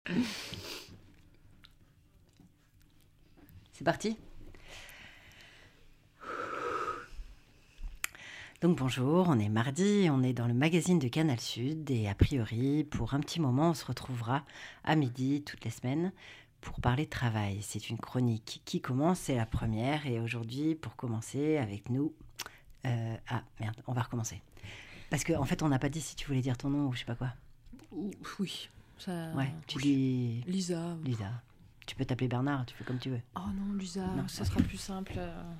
C'est parti. Donc bonjour, on est mardi, on est dans le magazine de Canal Sud et a priori, pour un petit moment, on se retrouvera à midi toutes les semaines pour parler travail. C'est une chronique qui commence, c'est la première et aujourd'hui, pour commencer avec nous... on va recommencer. Parce qu'en fait, on n'a pas dit si tu voulais dire ton nom ou je sais pas quoi. Oui. Ça... Ouais, tu dis... Lisa. Lisa. Tu peux t'appeler Bernard, tu fais comme tu veux. Oh non, Lisa, Non, ça sera plus simple.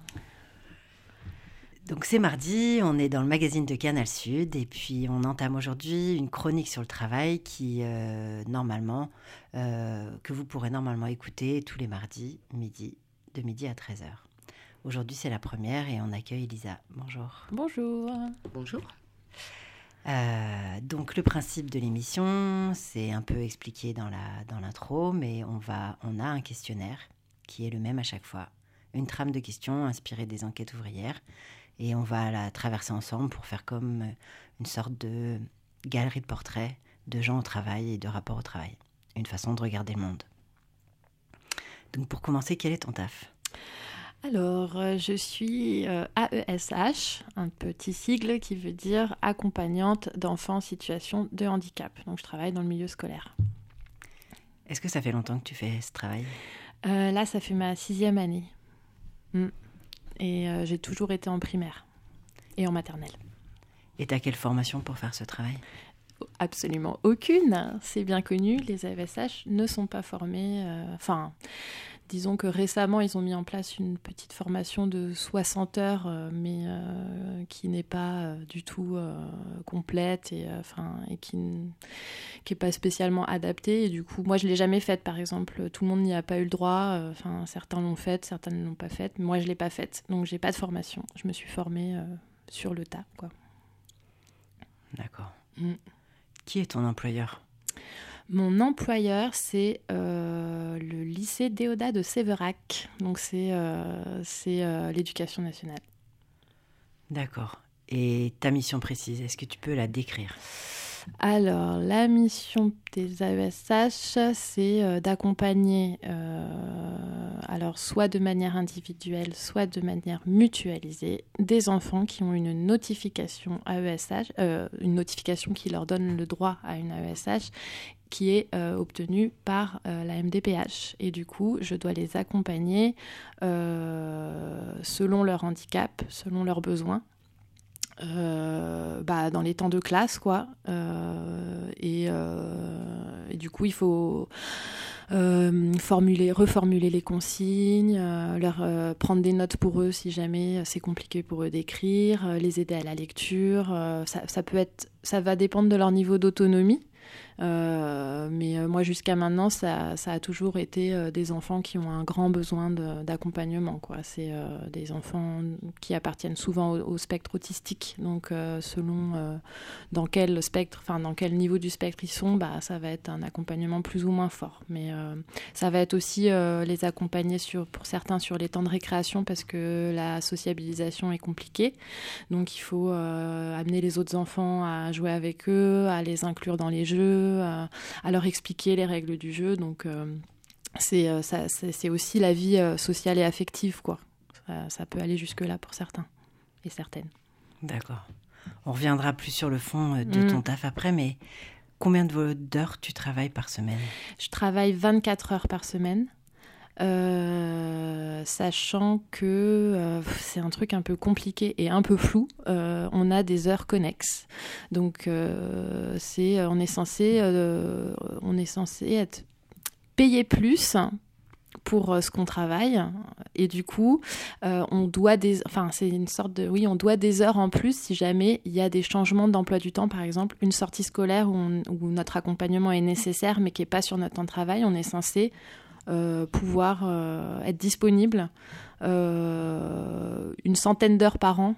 Donc c'est mardi, on est dans le magazine de Canal Sud et puis on entame aujourd'hui une chronique sur le travail qui, que vous pourrez normalement écouter tous les mardis, de midi à 13h. Aujourd'hui c'est la première et on accueille Lisa. Bonjour. Bonjour. Bonjour. Donc le principe de l'émission, c'est un peu expliqué dans l'intro, mais on a un questionnaire qui est le même à chaque fois. Une trame de questions inspirée des enquêtes ouvrières. Et on va la traverser ensemble pour faire comme une sorte de galerie de portraits de gens au travail et de rapports au travail. Une façon de regarder le monde. Donc pour commencer, quel est ton taf ? Alors, je suis AESH, un petit sigle qui veut dire accompagnante d'enfants en situation de handicap. Donc je travaille dans le milieu scolaire. Est-ce que ça fait longtemps que tu fais ce travail ? Là, ça fait ma 6e année. Et j'ai toujours été en primaire et en maternelle. Et tu as quelle formation pour faire ce travail ? Absolument aucune. C'est bien connu, les AESH ne sont pas formés. Disons que récemment, ils ont mis en place une petite formation de 60 heures, mais qui n'est pas du tout complète et qui n'est pas spécialement adaptée. Et du coup, moi, je ne l'ai jamais faite, par exemple. Tout le monde n'y a pas eu le droit. Certains l'ont faite, certains ne l'ont pas faite. Mais moi, je ne l'ai pas faite. Donc, je n'ai pas de formation. Je me suis formée sur le tas, quoi. D'accord. Qui est ton employeur ? Mon employeur, c'est le lycée Déodat de Sévérac. Donc, c'est l'éducation nationale. D'accord. Et ta mission précise, est-ce que tu peux la décrire ? Alors, la mission des AESH, c'est d'accompagner, soit de manière individuelle, soit de manière mutualisée, des enfants qui ont une notification AESH, une notification qui leur donne le droit à une AESH, qui est obtenue par la MDPH. Et du coup, je dois les accompagner selon leur handicap, selon leurs besoins. Dans les temps de classe, quoi. Et du coup, il faut reformuler les consignes, leur prendre des notes pour eux si jamais c'est compliqué pour eux d'écrire, les aider à la lecture. Ça va dépendre de leur niveau d'autonomie. Mais moi, jusqu'à maintenant, ça a toujours été des enfants qui ont un grand besoin d'accompagnement, quoi. C'est des enfants qui appartiennent souvent au spectre autistique. Donc, selon dans quel niveau du spectre ils sont, ça va être un accompagnement plus ou moins fort. Mais ça va être aussi les accompagner pour certains sur les temps de récréation parce que la sociabilisation est compliquée. Donc, il faut amener les autres enfants à jouer avec eux, à les inclure dans les jeux, à leur expliquer les règles du jeu. Donc, c'est aussi la vie sociale et affective, quoi. Ça peut aller jusque-là pour certains et certaines. D'accord. On reviendra plus sur le fond de ton taf après, mais combien d'heures tu travailles par semaine ? Je travaille 24 heures par semaine. Sachant que c'est un truc un peu compliqué et un peu flou, on a des heures connexes. Donc on est censé être payé plus pour ce qu'on travaille, et du coup on doit on doit des heures en plus si jamais il y a des changements d'emploi du temps, par exemple une sortie scolaire où notre accompagnement est nécessaire mais qui n'est pas sur notre temps de travail. On est censé pouvoir être disponible une centaine d'heures par an.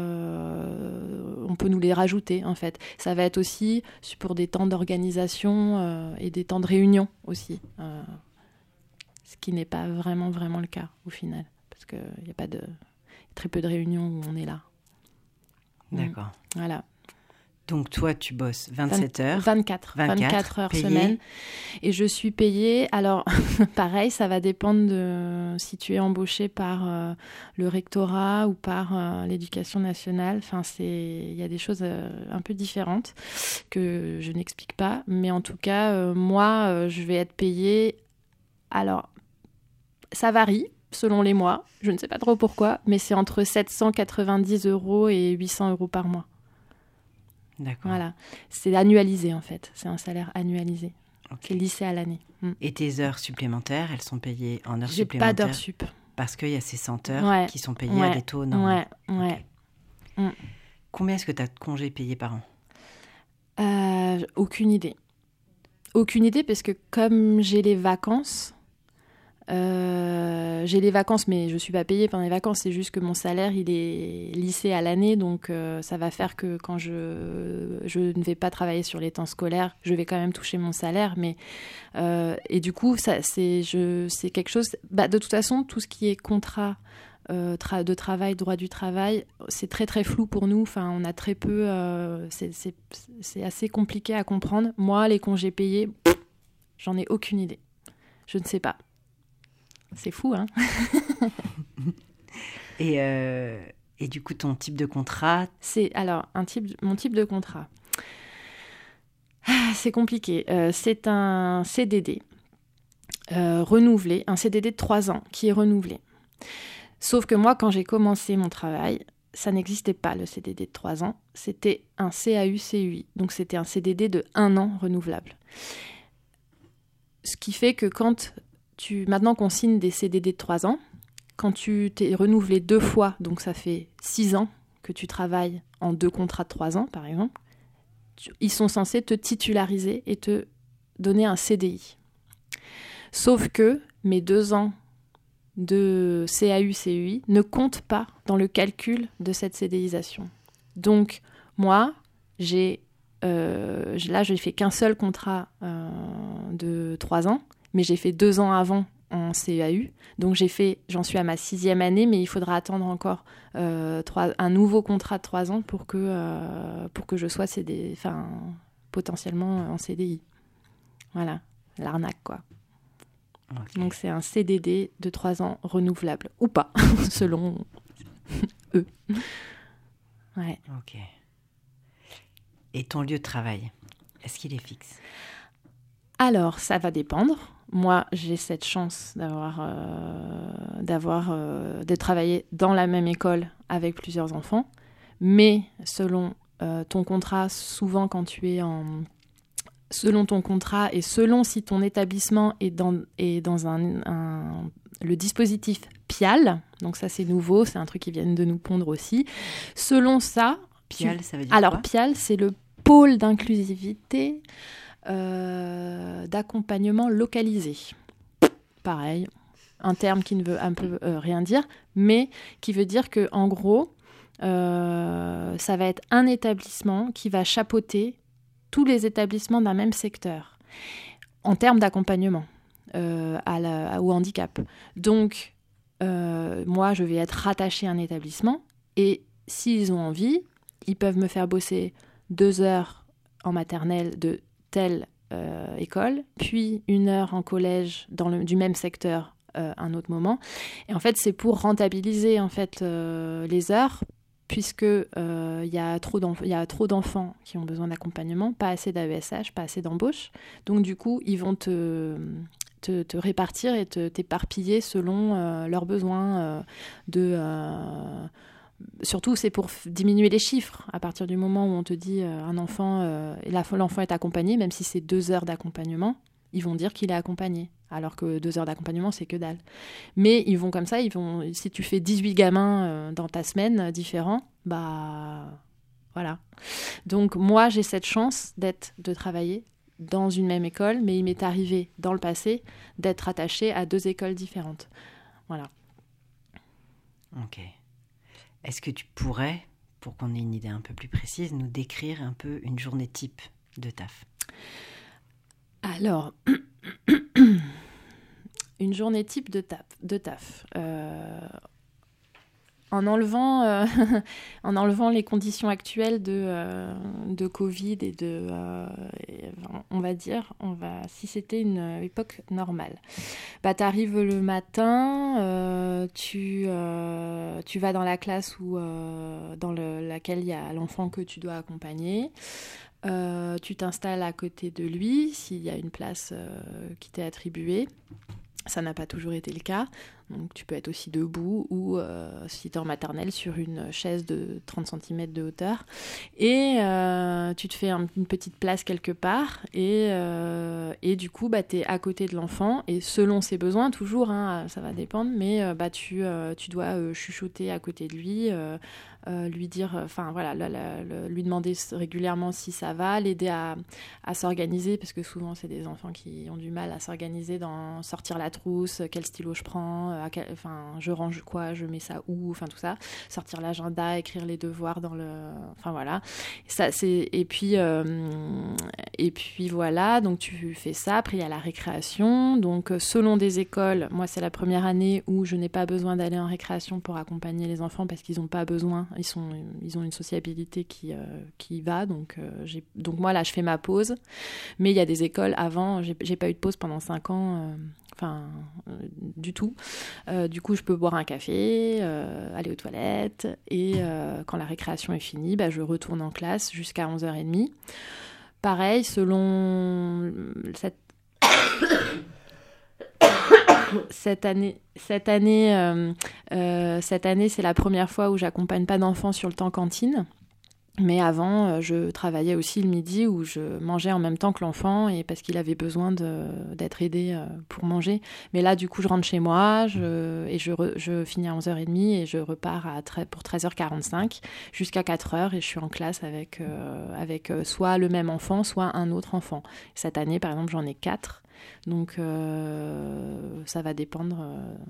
On peut nous les rajouter, en fait. Ça va être aussi pour des temps d'organisation et des temps de réunion aussi, ce qui n'est pas vraiment le cas au final, parce qu'il y a très peu de réunions où on est là. D'accord. Voilà. Donc toi, tu bosses 27 heures. 24 heures payée. semaine. Et je suis payée. Alors, pareil, ça va dépendre de si tu es embauché par le rectorat ou par l'éducation nationale. Enfin, il y a des choses un peu différentes que je n'explique pas. Mais en tout cas, moi, je vais être payée. Alors, ça varie selon les mois. Je ne sais pas trop pourquoi, mais c'est entre 790 € et 800 € par mois. D'accord. Voilà. C'est annualisé, en fait. C'est un salaire annualisé. Okay. C'est lissé à l'année. Et tes heures supplémentaires, elles sont payées en heures J'ai supplémentaires? Pas d'heures sup. Parce qu'il y a ces 100 heures qui sont payées à des taux normaux. Ouais. Okay. Combien est-ce que tu as de congés payés par an? Aucune idée. Aucune idée, parce que comme j'ai les vacances, mais je ne suis pas payée pendant les vacances. C'est juste que mon salaire, il est lissé à l'année. Donc, ça va faire que quand je ne vais pas travailler sur les temps scolaires, je vais quand même toucher mon salaire. Mais, et du coup, c'est quelque chose... de toute façon, tout ce qui est contrat de travail, droit du travail, c'est très, très flou pour nous. Enfin, on a très peu... c'est assez compliqué à comprendre. Moi, les congés payés, j'en ai aucune idée. Je ne sais pas. C'est fou, hein. Et du coup, ton type de contrat? Mon type de contrat. C'est compliqué. C'est un CDD renouvelé, un CDD de 3 ans qui est renouvelé. Sauf que moi, quand j'ai commencé mon travail, ça n'existait pas, le CDD de 3 ans. C'était un CAU-CUI. Donc, c'était un CDD de 1 an renouvelable. Ce qui fait que maintenant qu'on signe des CDD de 3 ans, quand tu t'es renouvelé 2 fois, donc ça fait 6 ans que tu travailles en 2 contrats de 3 ans, par exemple, ils sont censés te titulariser et te donner un CDI. Sauf que mes 2 ans de CAU-CUI ne comptent pas dans le calcul de cette CDIsation. Donc, moi, j'ai fait qu'un seul contrat de 3 ans, mais j'ai fait 2 ans avant en CAU. Donc j'en suis à ma 6e année, mais il faudra attendre encore un nouveau contrat de 3 ans pour que je sois potentiellement en CDI. Voilà, l'arnaque, quoi. Okay. Donc c'est un CDD de 3 ans renouvelable, ou pas, selon eux. Ouais. Ok. Et ton lieu de travail, est-ce qu'il est fixe? Alors, ça va dépendre. Moi, j'ai cette chance de travailler dans la même école avec plusieurs enfants. Mais selon ton contrat, souvent quand tu es selon ton contrat et selon si ton établissement est dans le dispositif PIAL, donc ça c'est nouveau, c'est un truc qu'ils viennent de nous pondre aussi. Selon ça... PIAL, ça veut dire alors, quoi? PIAL, c'est le pôle d'inclusivité... d'accompagnement localisé. Pareil, un terme qui ne veut un peu rien dire, mais qui veut dire que en gros, ça va être un établissement qui va chapeauter tous les établissements d'un même secteur en termes d'accompagnement au handicap. Donc, moi, je vais être rattachée à un établissement et s'ils ont envie, ils peuvent me faire bosser 2 heures en maternelle de telle école, puis 1 heure en collège du même secteur un autre moment. Et en fait, c'est pour rentabiliser en fait, les heures, puisque y a trop d'enfants qui ont besoin d'accompagnement, pas assez d'AESH, pas assez d'embauche. Donc du coup, ils vont te répartir et t'éparpiller selon leurs besoins surtout, c'est pour diminuer les chiffres. À partir du moment où on te dit un enfant, l'enfant est accompagné, même si c'est 2 heures d'accompagnement, ils vont dire qu'il est accompagné. Alors que 2 heures d'accompagnement, c'est que dalle. Mais ils vont comme ça, si tu fais 18 gamins dans ta semaine différents, voilà. Donc moi, j'ai cette chance de travailler dans une même école, mais il m'est arrivé dans le passé d'être attachée à 2 écoles différentes. Voilà. Ok. Est-ce que tu pourrais, pour qu'on ait une idée un peu plus précise, nous décrire un peu une journée type de taf? Alors, une journée type de taf. en enlevant, en enlevant les conditions actuelles de Covid et on va dire, si c'était une époque normale. Bah, t'arrives le matin, tu vas dans la classe dans laquelle il y a l'enfant que tu dois accompagner. Tu t'installes à côté de lui s'il y a une place qui t'est attribuée. Ça n'a pas toujours été le cas, donc tu peux être aussi debout ou si tu es en maternelle sur une chaise de 30 cm de hauteur et tu te fais une petite place quelque part et du coup tu es à côté de l'enfant et selon ses besoins toujours, hein, ça va dépendre, mais tu dois chuchoter à côté de lui, lui dire, lui demander régulièrement si ça va, l'aider à s'organiser parce que souvent c'est des enfants qui ont du mal à s'organiser dans sortir la trousse, quel stylo je prends, je range quoi, je mets ça où, tout ça, sortir l'agenda, écrire les devoirs dans le, ça c'est et puis voilà, donc tu fais ça. Après il y a la récréation, donc selon des écoles, moi c'est la première année où je n'ai pas besoin d'aller en récréation pour accompagner les enfants parce qu'ils n'ont pas besoin, ils ont une sociabilité qui va, donc moi là je fais ma pause, mais il y a des écoles avant, j'ai pas eu de pause pendant 5 ans, du tout. Du coup, je peux boire un café, aller aux toilettes, et quand la récréation est finie, je retourne en classe jusqu'à 11h30. Pareil, selon cette année, c'est la première fois où j'accompagne pas d'enfants sur le temps cantine. Mais avant, je travaillais aussi le midi où je mangeais en même temps que l'enfant et parce qu'il avait besoin d'être aidé pour manger. Mais là, du coup, je rentre chez moi je finis à 11h30 et je repars pour 13h45 jusqu'à 4h et je suis en classe avec soit le même enfant, soit un autre enfant. Cette année, par exemple, j'en ai 4. Donc, ça va dépendre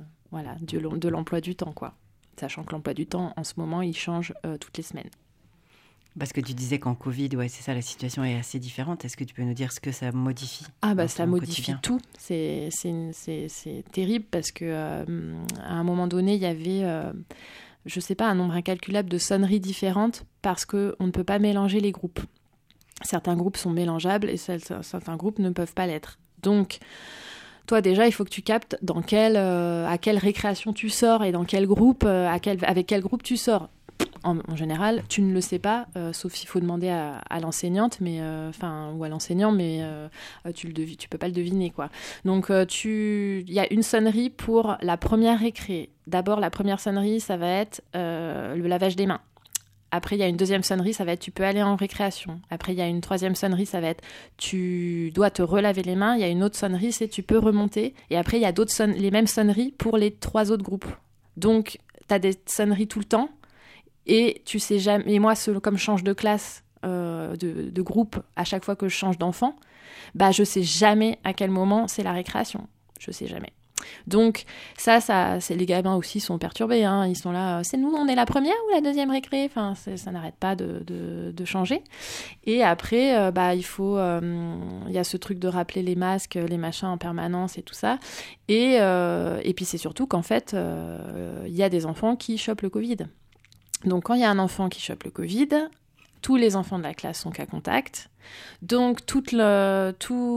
de l'emploi du temps, quoi. Sachant que l'emploi du temps, en ce moment, il change toutes les semaines. Parce que tu disais qu'en Covid, c'est ça, la situation est assez différente. Est-ce que tu peux nous dire ce que ça modifie ? Ça modifie tout. C'est terrible parce que à un moment donné, il y avait, je sais pas, un nombre incalculable de sonneries différentes parce qu'on ne peut pas mélanger les groupes. Certains groupes sont mélangeables et certains groupes ne peuvent pas l'être. Donc, toi déjà, il faut que tu captes à quelle récréation tu sors et dans quel groupe, avec quel groupe tu sors. En général, tu ne le sais pas, sauf s'il faut demander à l'enseignante, ou à l'enseignant, mais tu peux pas le deviner, quoi. Donc, il y a une sonnerie pour la première récré. D'abord, la première sonnerie, ça va être le lavage des mains. Après, il y a une deuxième sonnerie, ça va être tu peux aller en récréation. Après, il y a une troisième sonnerie, ça va être tu dois te relaver les mains. Il y a une autre sonnerie, c'est tu peux remonter. Et après, il y a les mêmes sonneries pour les 3 autres groupes. Donc, tu as des sonneries tout le temps. Et tu sais jamais. Et moi, comme je change de classe, de groupe à chaque fois que je change d'enfant, je sais jamais à quel moment c'est la récréation. Je sais jamais. Donc ça c'est les gamins aussi sont perturbés. Hein. Ils sont là. C'est nous, on est la première ou la deuxième récré. Enfin, ça n'arrête pas de changer. Et après, il faut. Il y a ce truc de rappeler les masques, les machins en permanence et tout ça. Et puis c'est surtout qu'en fait, il y a des enfants qui chopent le Covid. Donc, quand il y a un enfant qui chope le Covid, tous les enfants de la classe sont cas contact. Donc, la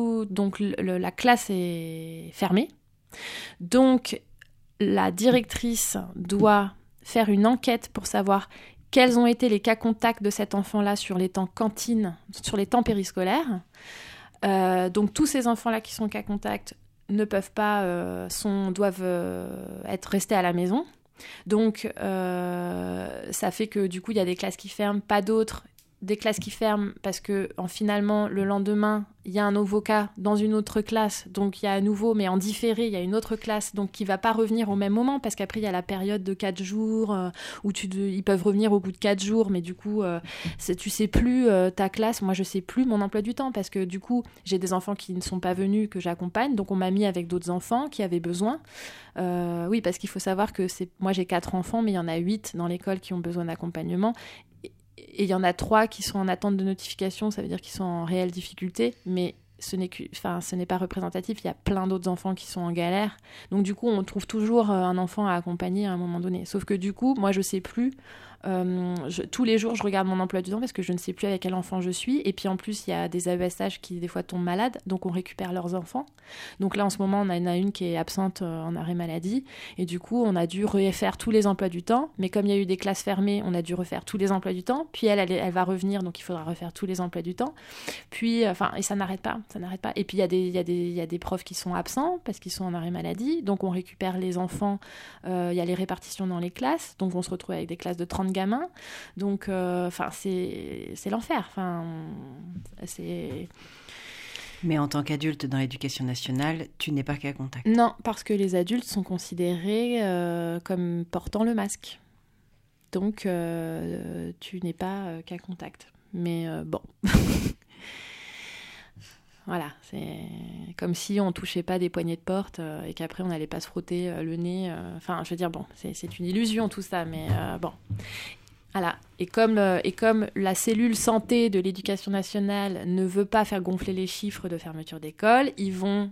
classe est fermée. Donc, la directrice doit faire une enquête pour savoir quels ont été les cas contacts de cet enfant-là sur les temps cantine, sur les temps périscolaires. Donc, tous ces enfants-là qui sont cas contact ne peuvent pas, doivent être restés à la maison. Donc, ça fait que du coup, il y a des classes qui ferment, pas d'autres. Des classes qui ferment parce que finalement, le lendemain, il y a un nouveau cas dans une autre classe. Donc, il y a à nouveau, mais en différé, il y a une autre classe donc, qui ne va pas revenir au même moment parce qu'après, il y a la période de 4 jours où ils peuvent revenir au bout de 4 jours. Mais du coup, tu ne sais plus ta classe. Moi, je ne sais plus mon emploi du temps parce que du coup, j'ai des enfants qui ne sont pas venus, que j'accompagne. Donc, on m'a mis avec d'autres enfants qui avaient besoin. Oui, parce qu'il faut savoir que moi, j'ai 4 enfants, mais il y en a 8 dans l'école qui ont besoin d'accompagnement. Et il y en a 3 qui sont en attente de notification, ça veut dire qu'ils sont en réelle difficulté, mais ce n'est pas représentatif. Il y a plein d'autres enfants qui sont en galère. Donc du coup, on trouve toujours un enfant à accompagner à un moment donné. Sauf que du coup, moi, je sais plus. Tous les jours, je regarde mon emploi du temps parce que je ne sais plus avec quel enfant je suis. Et puis en plus, il y a des AESH qui des fois tombent malades, donc on récupère leurs enfants. Donc là, en ce moment, on en a une qui est absente en arrêt maladie. Et du coup, on a dû refaire tous les emplois du temps. Mais comme il y a eu des classes fermées, on a dû refaire tous les emplois du temps. Puis elle va revenir, donc il faudra refaire tous les emplois du temps. Puis, et ça n'arrête pas. Et puis il y a des profs qui sont absents parce qu'ils sont en arrêt maladie. Donc on récupère les enfants. Il y a les répartitions dans les classes. Donc on se retrouve avec des classes de 30 gamins. Donc, c'est l'enfer. Mais en tant qu'adulte dans l'éducation nationale, tu n'es pas cas contact. Non, parce que les adultes sont considérés comme portant le masque. Donc, tu n'es pas cas contact. Mais bon... Voilà, c'est comme si on touchait pas des poignées de porte et qu'après on n'allait pas se frotter le nez. Enfin, je veux dire, bon, c'est une illusion tout ça, mais bon. Voilà. Et comme la cellule santé de l'éducation nationale ne veut pas faire gonfler les chiffres de fermeture d'école, ils vont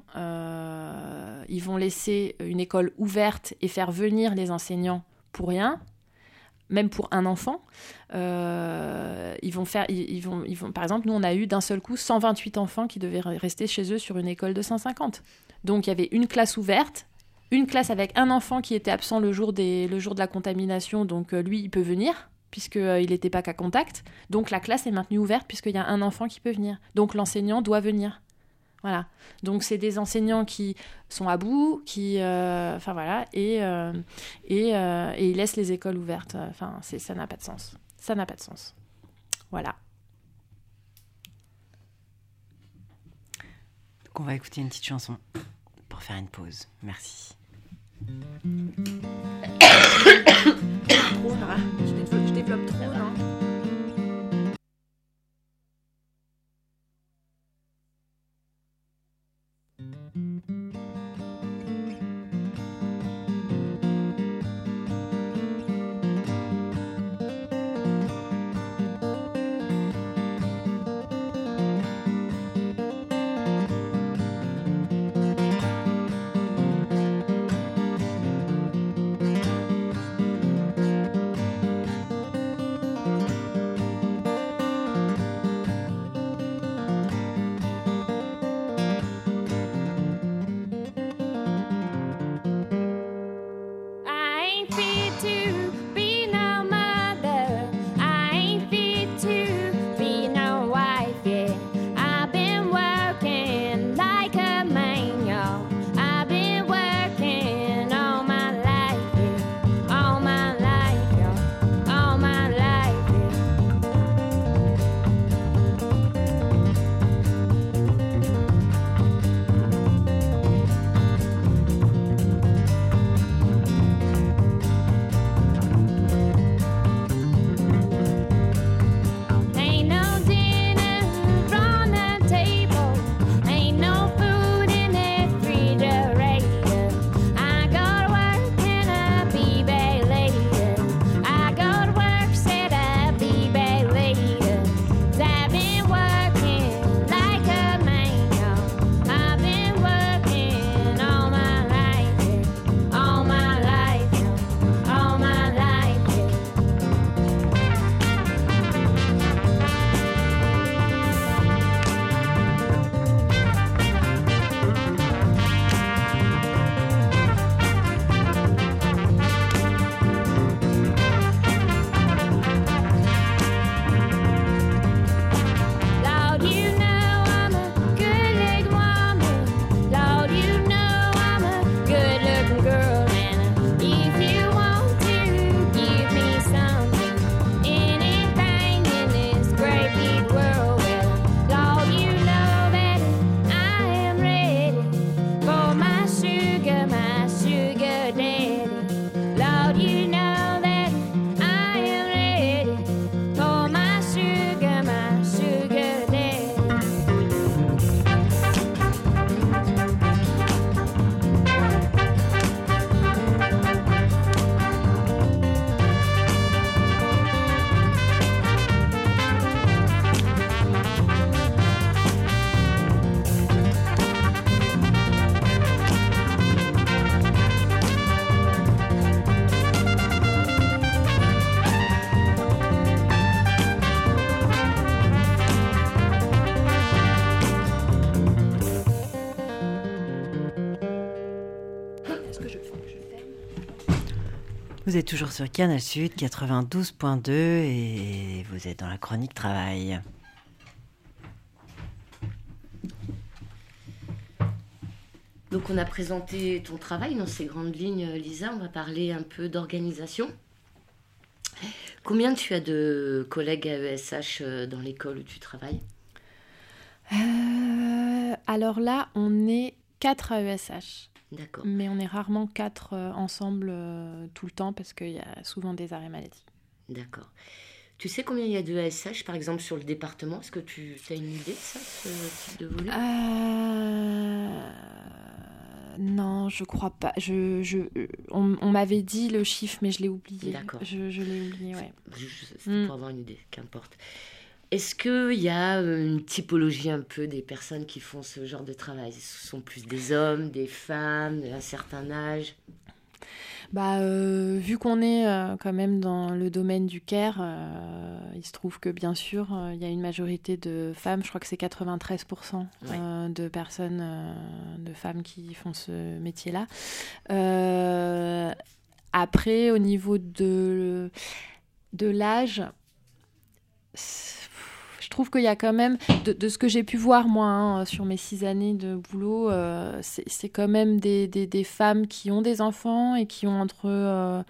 laisser une école ouverte et faire venir les enseignants pour rien. Même pour un enfant, par exemple, nous on a eu d'un seul coup 128 enfants qui devaient rester chez eux sur une école de 150. Donc il y avait une classe ouverte, une classe avec un enfant qui était absent le jour de la contamination, donc lui il peut venir puisqu'il n'était pas cas contact. Donc la classe est maintenue ouverte puisqu'il y a un enfant qui peut venir. Donc l'enseignant doit venir. Voilà. Donc c'est des enseignants qui sont à bout, et ils laissent les écoles ouvertes. Ça n'a pas de sens. Ça n'a pas de sens. Voilà. Donc on va écouter une petite chanson pour faire une pause. Merci. Trop, Sarah. Je développe trop, non ? Vous êtes toujours sur Canal Sud 92.2 et vous êtes dans la chronique travail. Donc on a présenté ton travail dans ces grandes lignes, Lisa. On va parler un peu d'organisation. Combien tu as de collègues AESH dans l'école où tu travailles ? Alors là, on est 4 AESH. D'accord. Mais on est rarement 4 ensemble tout le temps parce qu'il y a souvent des arrêts maladie. D'accord. Tu sais combien il y a de AESH, par exemple, sur le département ? Est-ce que tu as une idée de ça, ce type de volume ? Non, je crois pas. On m'avait dit le chiffre, mais je l'ai oublié. D'accord. Je l'ai oublié, ouais. C'est pour avoir une idée, qu'importe. Est-ce qu'il y a une typologie un peu des personnes qui font ce genre de travail ? Ce sont plus des hommes, des femmes, d'un certain âge ? Vu qu'on est quand même dans le domaine du care, il se trouve que bien sûr, il y a une majorité de femmes, je crois que c'est 93% de personnes, de femmes qui font ce métier-là. Après, au niveau de l'âge, je trouve qu'il y a quand même, de ce que j'ai pu voir moi sur mes 6 années de boulot, c'est quand même des femmes qui ont des enfants et qui ont entre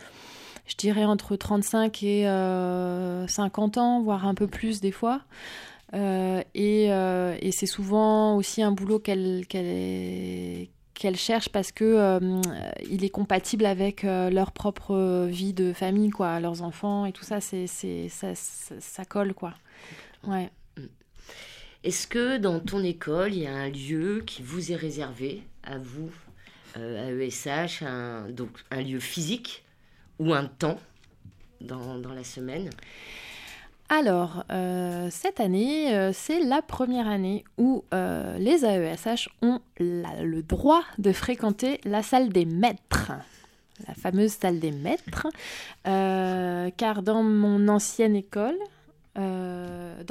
35 et 50 ans, voire un peu plus des fois. Et c'est souvent aussi un boulot qu'elles cherchent parce que il est compatible avec leur propre vie de famille, quoi, leurs enfants et tout ça, ça colle, quoi. Ouais. Est-ce que dans ton école, il y a un lieu qui vous est réservé, à vous, à ESH, donc un lieu physique ou un temps dans la semaine ? Alors, cette année, c'est la première année où les AESH ont le droit de fréquenter la salle des maîtres. La fameuse salle des maîtres. Car dans mon ancienne école, il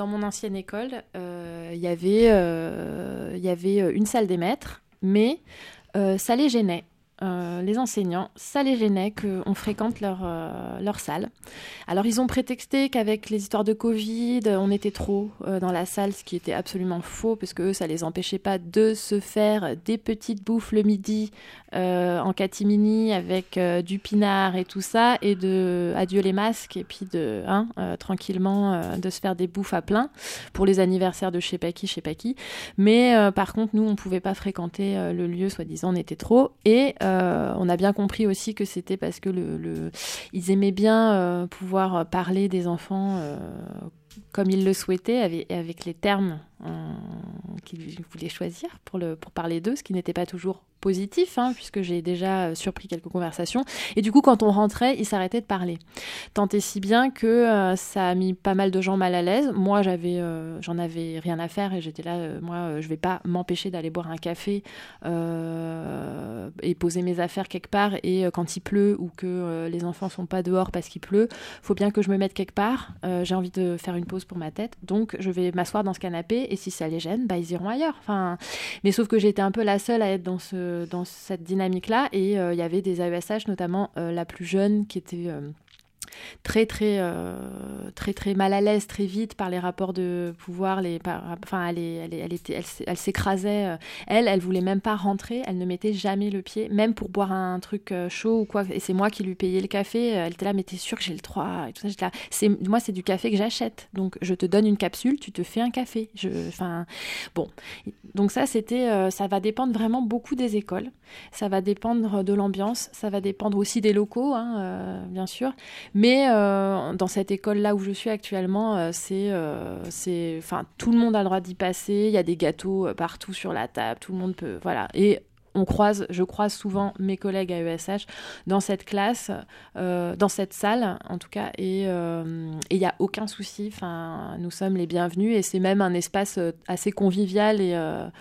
y avait une salle des maîtres, mais ça les gênait. Les enseignants, ça les gênait qu'on fréquente leur salle. Alors, ils ont prétexté qu'avec les histoires de Covid, on était trop dans la salle, ce qui était absolument faux, parce que eux, ça les empêchait pas de se faire des petites bouffes le midi en catimini avec du pinard et tout ça, et de adieu les masques, et puis tranquillement de se faire des bouffes à plein pour les anniversaires de je sais pas qui. Mais par contre, nous, on pouvait pas fréquenter le lieu, soi-disant, on était trop. Et on a bien compris aussi que c'était parce que ils aimaient bien pouvoir parler des enfants comme ils le souhaitaient, avec les termes qu'ils voulaient choisir pour parler d'eux, ce qui n'était pas toujours positif, puisque j'ai déjà surpris quelques conversations. Et du coup, quand on rentrait, ils s'arrêtaient de parler. Tant et si bien que ça a mis pas mal de gens mal à l'aise. Moi, j'en avais rien à faire et j'étais là, je vais pas m'empêcher d'aller boire un café et poser mes affaires quelque part. Et quand il pleut ou que les enfants sont pas dehors parce qu'il pleut, faut bien que je me mette quelque part. J'ai envie de faire une pause pour ma tête, donc je vais m'asseoir dans ce canapé et si ça les gêne, ils iront ailleurs. Mais sauf que j'étais un peu la seule à être dans cette dynamique-là et il y avait des AESH, notamment la plus jeune qui était très mal à l'aise très vite par les rapports de pouvoir, elle s'écrasait, elle voulait même pas rentrer, elle ne mettait jamais le pied, même pour boire un truc chaud ou quoi, et c'est moi qui lui payais le café, elle était là, mais t'es sûre que j'ai le droit et tout ça, j'étais là, moi c'est du café que j'achète, donc je te donne une capsule, tu te fais un café, bon, donc ça c'était, ça va dépendre vraiment beaucoup des écoles, ça va dépendre de l'ambiance, ça va dépendre aussi des locaux, bien sûr. Mais dans cette école-là où je suis actuellement, tout le monde a le droit d'y passer. Il y a des gâteaux partout sur la table. Tout le monde peut, voilà. Et je croise souvent mes collègues à ESH dans cette classe, dans cette salle en tout cas. Et il n'y a aucun souci. Enfin, nous sommes les bienvenus et c'est même un espace assez convivial et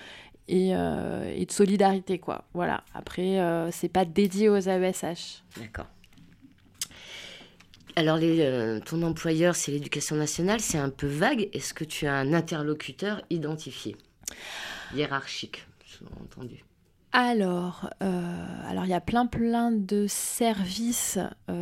de solidarité, quoi. Voilà. Après, c'est pas dédié aux AESH. D'accord. Alors, ton employeur, c'est l'Éducation nationale, c'est un peu vague. Est-ce que tu as un interlocuteur identifié ? Hiérarchique, sous-entendu. Alors, Alors, il y a plein de services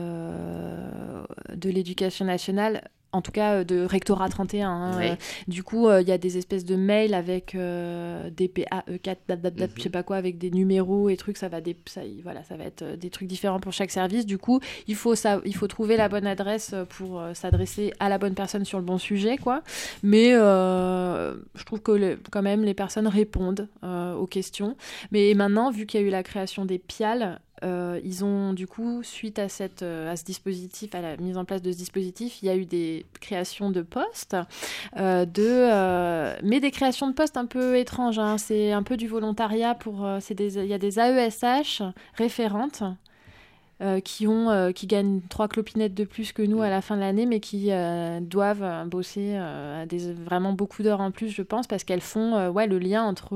de l'éducation nationale, en tout cas de Rectorat 31. Hein. Ouais. Du coup, il y a des espèces de mails avec des PAE4, je sais pas quoi, avec des numéros et trucs. Ça va être des trucs différents pour chaque service. Du coup, il faut trouver la bonne adresse pour s'adresser à la bonne personne sur le bon sujet, quoi. Mais je trouve que quand même, les personnes répondent aux questions. Mais maintenant, vu qu'il y a eu la création des PIAL, ils ont du coup, suite à ce dispositif, à la mise en place de ce dispositif, il y a eu des créations de postes, mais des créations de postes un peu étranges. Hein. C'est un peu du volontariat il y a des AESH référentes. Qui gagnent 3 clopinettes de plus que nous à la fin de l'année, mais qui doivent bosser vraiment beaucoup d'heures en plus, je pense, parce qu'elles font le lien entre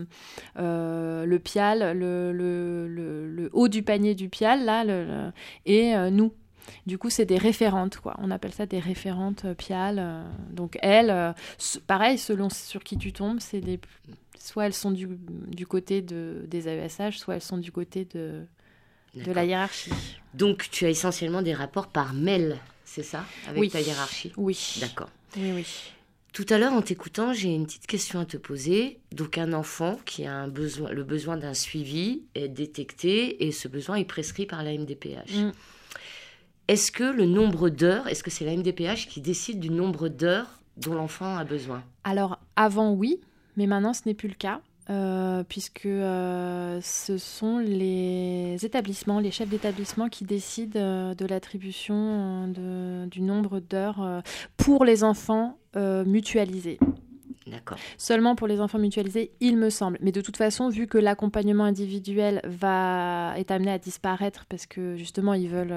le PIAL, le haut du panier du PIAL, là, et nous. Du coup, c'est des référentes, quoi. On appelle ça des référentes PIAL. Donc, elles, pareil, selon sur qui tu tombes, soit elles sont du côté des AESH, soit elles sont du côté de la hiérarchie. Donc, tu as essentiellement des rapports par mail, c'est ça, avec ta hiérarchie? Oui. D'accord. Oui. Tout à l'heure, en t'écoutant, j'ai une petite question à te poser. Donc, un enfant qui a le besoin d'un suivi est détecté et ce besoin est prescrit par la MDPH. Est-ce que c'est la MDPH qui décide du nombre d'heures dont l'enfant a besoin? Alors, avant, oui, mais maintenant, ce n'est plus le cas. Puisque ce sont les chefs d'établissement qui décident de l'attribution du nombre d'heures pour les enfants mutualisés. D'accord. Seulement pour les enfants mutualisés, il me semble. Mais de toute façon, vu que l'accompagnement individuel est amené à disparaître parce que justement, ils veulent...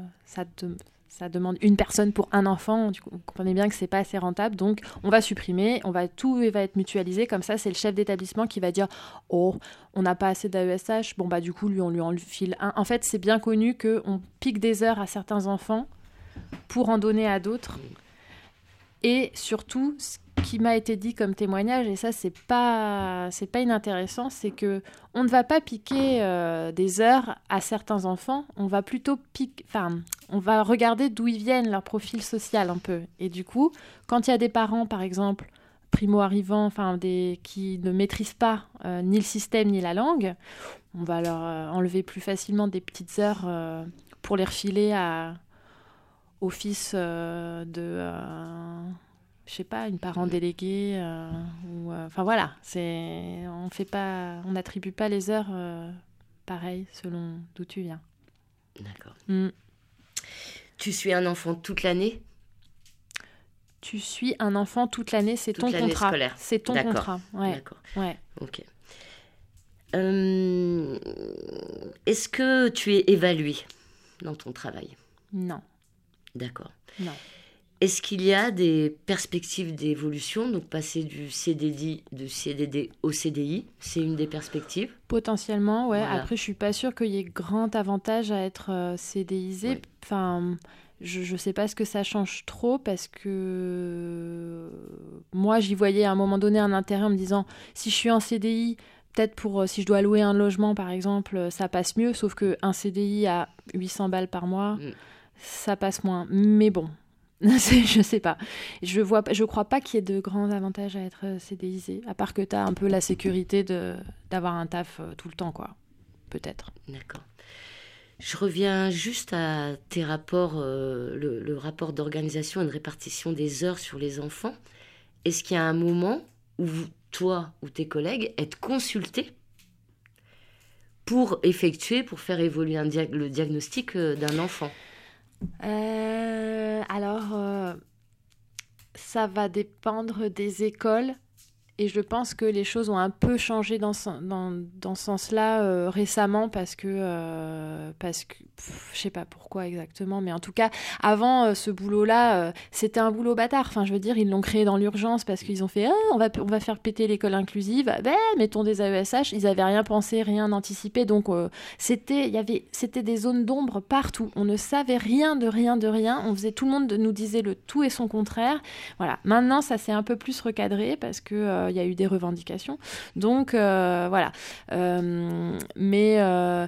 Ça demande une personne pour un enfant. Du coup, vous comprenez bien que c'est pas assez rentable. Donc, on va supprimer. Tout va être mutualisé. Comme ça, c'est le chef d'établissement qui va dire « Oh, on n'a pas assez d'AESH. Bon, bah du coup, on lui en file un. » En fait, c'est bien connu qu'on pique des heures à certains enfants pour en donner à d'autres. Et surtout, ce qui m'a été dit comme témoignage, et ça, c'est pas inintéressant, c'est que on ne va pas piquer des heures à certains enfants. On va plutôt on va regarder d'où ils viennent, leur profil social un peu. Et du coup, quand il y a des parents, par exemple, primo-arrivants, qui ne maîtrisent pas ni le système ni la langue, on va leur enlever plus facilement des petites heures pour les refiler au fils je sais pas, une parent déléguée voilà, on n'attribue pas les heures pareil selon d'où tu viens. D'accord. Tu suis un enfant toute l'année? Tu suis un enfant toute l'année, c'est toute ton contrat. Scolaire. C'est ton contrat. Ouais. D'accord. Ouais. Ok. Est-ce que tu es évalué dans ton travail? Non. D'accord. Non. Est-ce qu'il y a des perspectives d'évolution, donc passer du CDD au CDI, c'est une des perspectives? Potentiellement, ouais. Voilà. Après, je suis pas sûre qu'il y ait grand avantage à être CDIsé. Oui. Enfin, je sais pas ce que ça change trop parce que moi, j'y voyais à un moment donné un intérêt en me disant si je suis en CDI, peut-être si je dois louer un logement, par exemple, ça passe mieux. Sauf qu'un CDI à 800 balles par mois, ça passe moins. Mais bon. Je sais pas. Je crois pas qu'il y ait de grands avantages à être CDIsé, à part que tu as un peu la sécurité d'avoir un taf tout le temps, quoi. Peut-être. D'accord. Je reviens juste à tes rapports, le rapport d'organisation et de répartition des heures sur les enfants. Est-ce qu'il y a un moment où toi ou tes collègues êtes consultés pour faire évoluer le diagnostic d'un enfant? Alors, ça va dépendre des écoles et je pense que les choses ont un peu changé dans ce sens-là récemment parce que je sais pas pourquoi exactement, mais en tout cas avant ce boulot-là c'était un boulot bâtard. Enfin, je veux dire, ils l'ont créé dans l'urgence parce qu'ils ont fait on va faire péter l'école inclusive. Mettons des AESH. Ils avaient rien pensé, rien anticipé, donc c'était des zones d'ombre partout. On ne savait rien de rien. Tout le monde nous disait le tout et son contraire. Voilà. Maintenant, ça s'est un peu plus recadré parce que il y a eu des revendications. Donc, voilà. Mais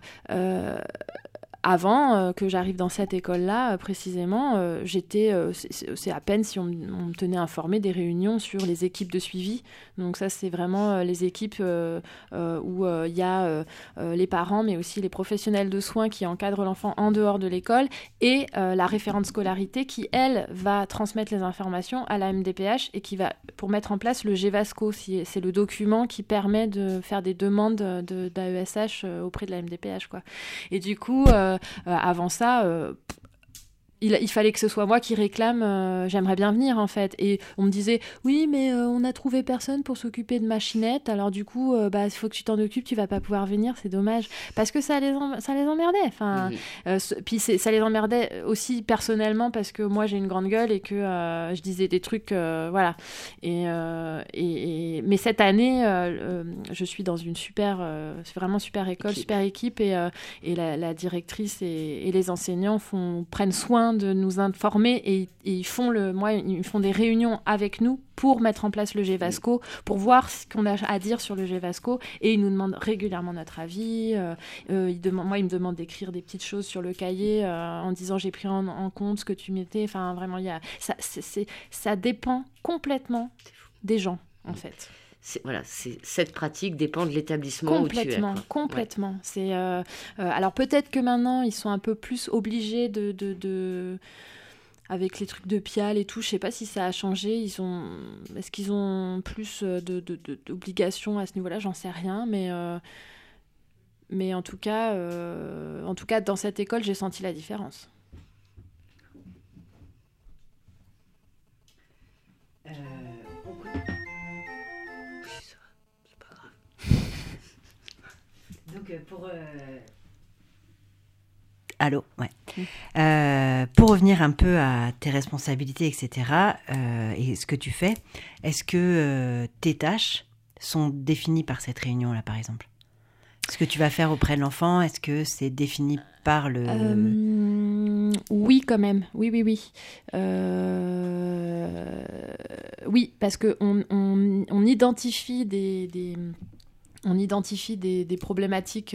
avant que j'arrive dans cette école-là, précisément, c'est à peine si on me tenait informée des réunions sur les équipes de suivi. Donc ça, c'est vraiment les équipes où il y a les parents, mais aussi les professionnels de soins qui encadrent l'enfant en dehors de l'école, et la référente scolarité qui, elle, va transmettre les informations à la MDPH et qui va, pour mettre en place le GEVASCO, c'est le document qui permet de faire des demandes d'AESH auprès de la MDPH, quoi. Et du coup, avant ça, il fallait que ce soit moi qui réclame j'aimerais bien venir, en fait. Et on me disait oui, mais on a trouvé personne pour s'occuper de Machinette, alors du coup il faut que tu t'en occupes, tu vas pas pouvoir venir, c'est dommage, parce que ça les emmerdait, enfin puis ça les emmerdait aussi personnellement, parce que moi j'ai une grande gueule et que je disais des trucs voilà, et mais cette année je suis dans une c'est vraiment super école, super équipe, et la directrice et les enseignants prennent soin de nous informer, et ils font des réunions avec nous pour mettre en place le GEVASCO, pour voir ce qu'on a à dire sur le GEVASCO, et ils nous demandent régulièrement notre avis. Ils me demandent d'écrire des petites choses sur le cahier en disant j'ai pris en compte ce que tu mettais. Enfin, vraiment, ça dépend complètement des gens, en fait. Cette pratique dépend de l'établissement où tu es. Complètement. Ouais. Alors peut-être que maintenant, ils sont un peu plus obligés de avec les trucs de Pial et tout, je sais pas si ça a changé. Est-ce qu'ils ont plus d'obligations à ce niveau-là? J'en sais rien, mais en tout cas, dans cette école, j'ai senti la différence. Donc Allô, ouais. Pour revenir un peu à tes responsabilités, etc., et ce que tu fais, est-ce que tes tâches sont définies par cette réunion-là, par exemple? Ce que tu vas faire auprès de l'enfant, est-ce que c'est défini par le... Oui, quand même. Oui. Oui, parce qu'on identifie on identifie des problématiques,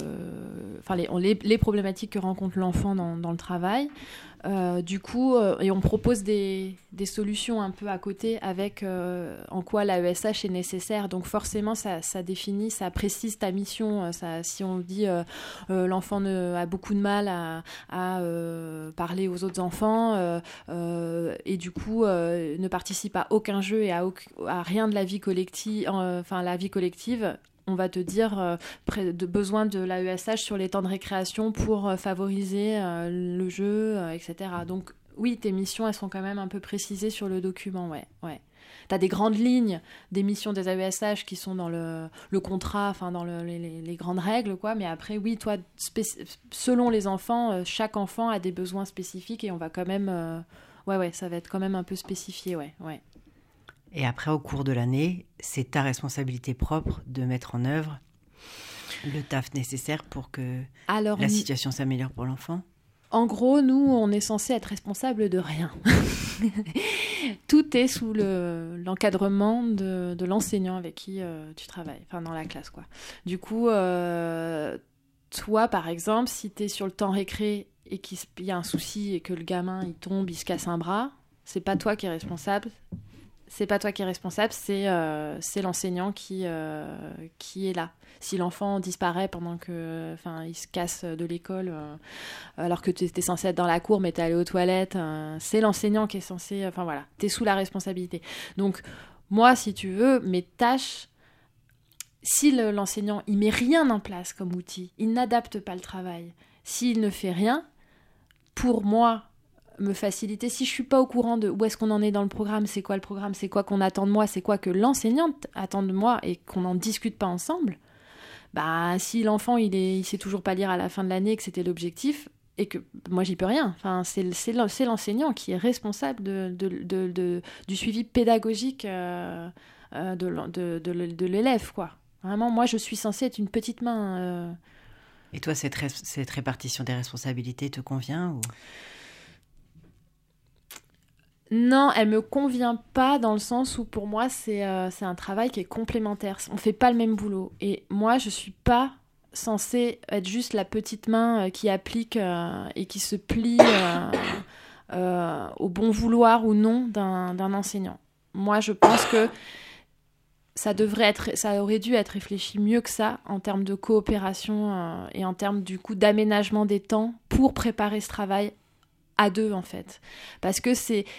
les problématiques que rencontre l'enfant dans le travail. Du coup, et on propose des solutions un peu à côté avec en quoi l'AESH est nécessaire. Donc forcément, ça définit, ça précise ta mission. Si on dit l'enfant a beaucoup de mal à parler aux autres enfants et du coup ne participe à aucun jeu et à rien de la vie collective, la vie collective, on va te dire besoin de l'AESH sur les temps de récréation pour favoriser le jeu, etc. Donc oui, tes missions, elles sont quand même un peu précisées sur le document, ouais. Tu as des grandes lignes des missions des AESH qui sont dans le contrat, dans les grandes règles, quoi. Mais après, oui, toi, selon les enfants, chaque enfant a des besoins spécifiques, et on va quand même... ça va être quand même un peu spécifié, ouais. Et après, au cours de l'année, c'est ta responsabilité propre de mettre en œuvre le taf nécessaire pour que la situation s'améliore pour l'enfant? En gros, nous, on est censé être responsable de rien. Tout est sous l'encadrement de l'enseignant avec qui tu travailles, dans la classe, quoi. Du coup, toi, par exemple, si tu es sur le temps récré et qu'il y a un souci et que le gamin, il tombe, il se casse un bras, c'est pas toi qui es responsable. C'est l'enseignant qui est là. Si l'enfant disparaît pendant que, il se casse de l'école, alors que tu étais censé être dans la cour, mais tu es allé aux toilettes, c'est l'enseignant qui est censé... tu es sous la responsabilité. Donc, moi, si tu veux, mes tâches, si l'enseignant, il met rien en place comme outil, il n'adapte pas le travail, s'il ne fait rien, pour moi... me faciliter, si je suis pas au courant de où est-ce qu'on en est dans le programme, c'est quoi le programme, c'est quoi qu'on attend de moi, c'est quoi que l'enseignante attend de moi, et qu'on n'en discute pas ensemble, si l'enfant il sait toujours pas lire à la fin de l'année, que c'était l'objectif, et que moi j'y peux rien, c'est l'enseignant qui est responsable du suivi pédagogique de l'élève, quoi. Vraiment, moi je suis censée être une petite main. Et toi, cette répartition des responsabilités te convient ou... Non, elle me convient pas dans le sens où pour moi c'est un travail qui est complémentaire. On fait pas le même boulot. Et moi je suis pas censée être juste la petite main qui applique et qui se plie au bon vouloir ou non d'un enseignant. Moi je pense que ça aurait dû être réfléchi mieux que ça en termes de coopération et en termes du coup d'aménagement des temps pour préparer ce travail à deux en fait, parce que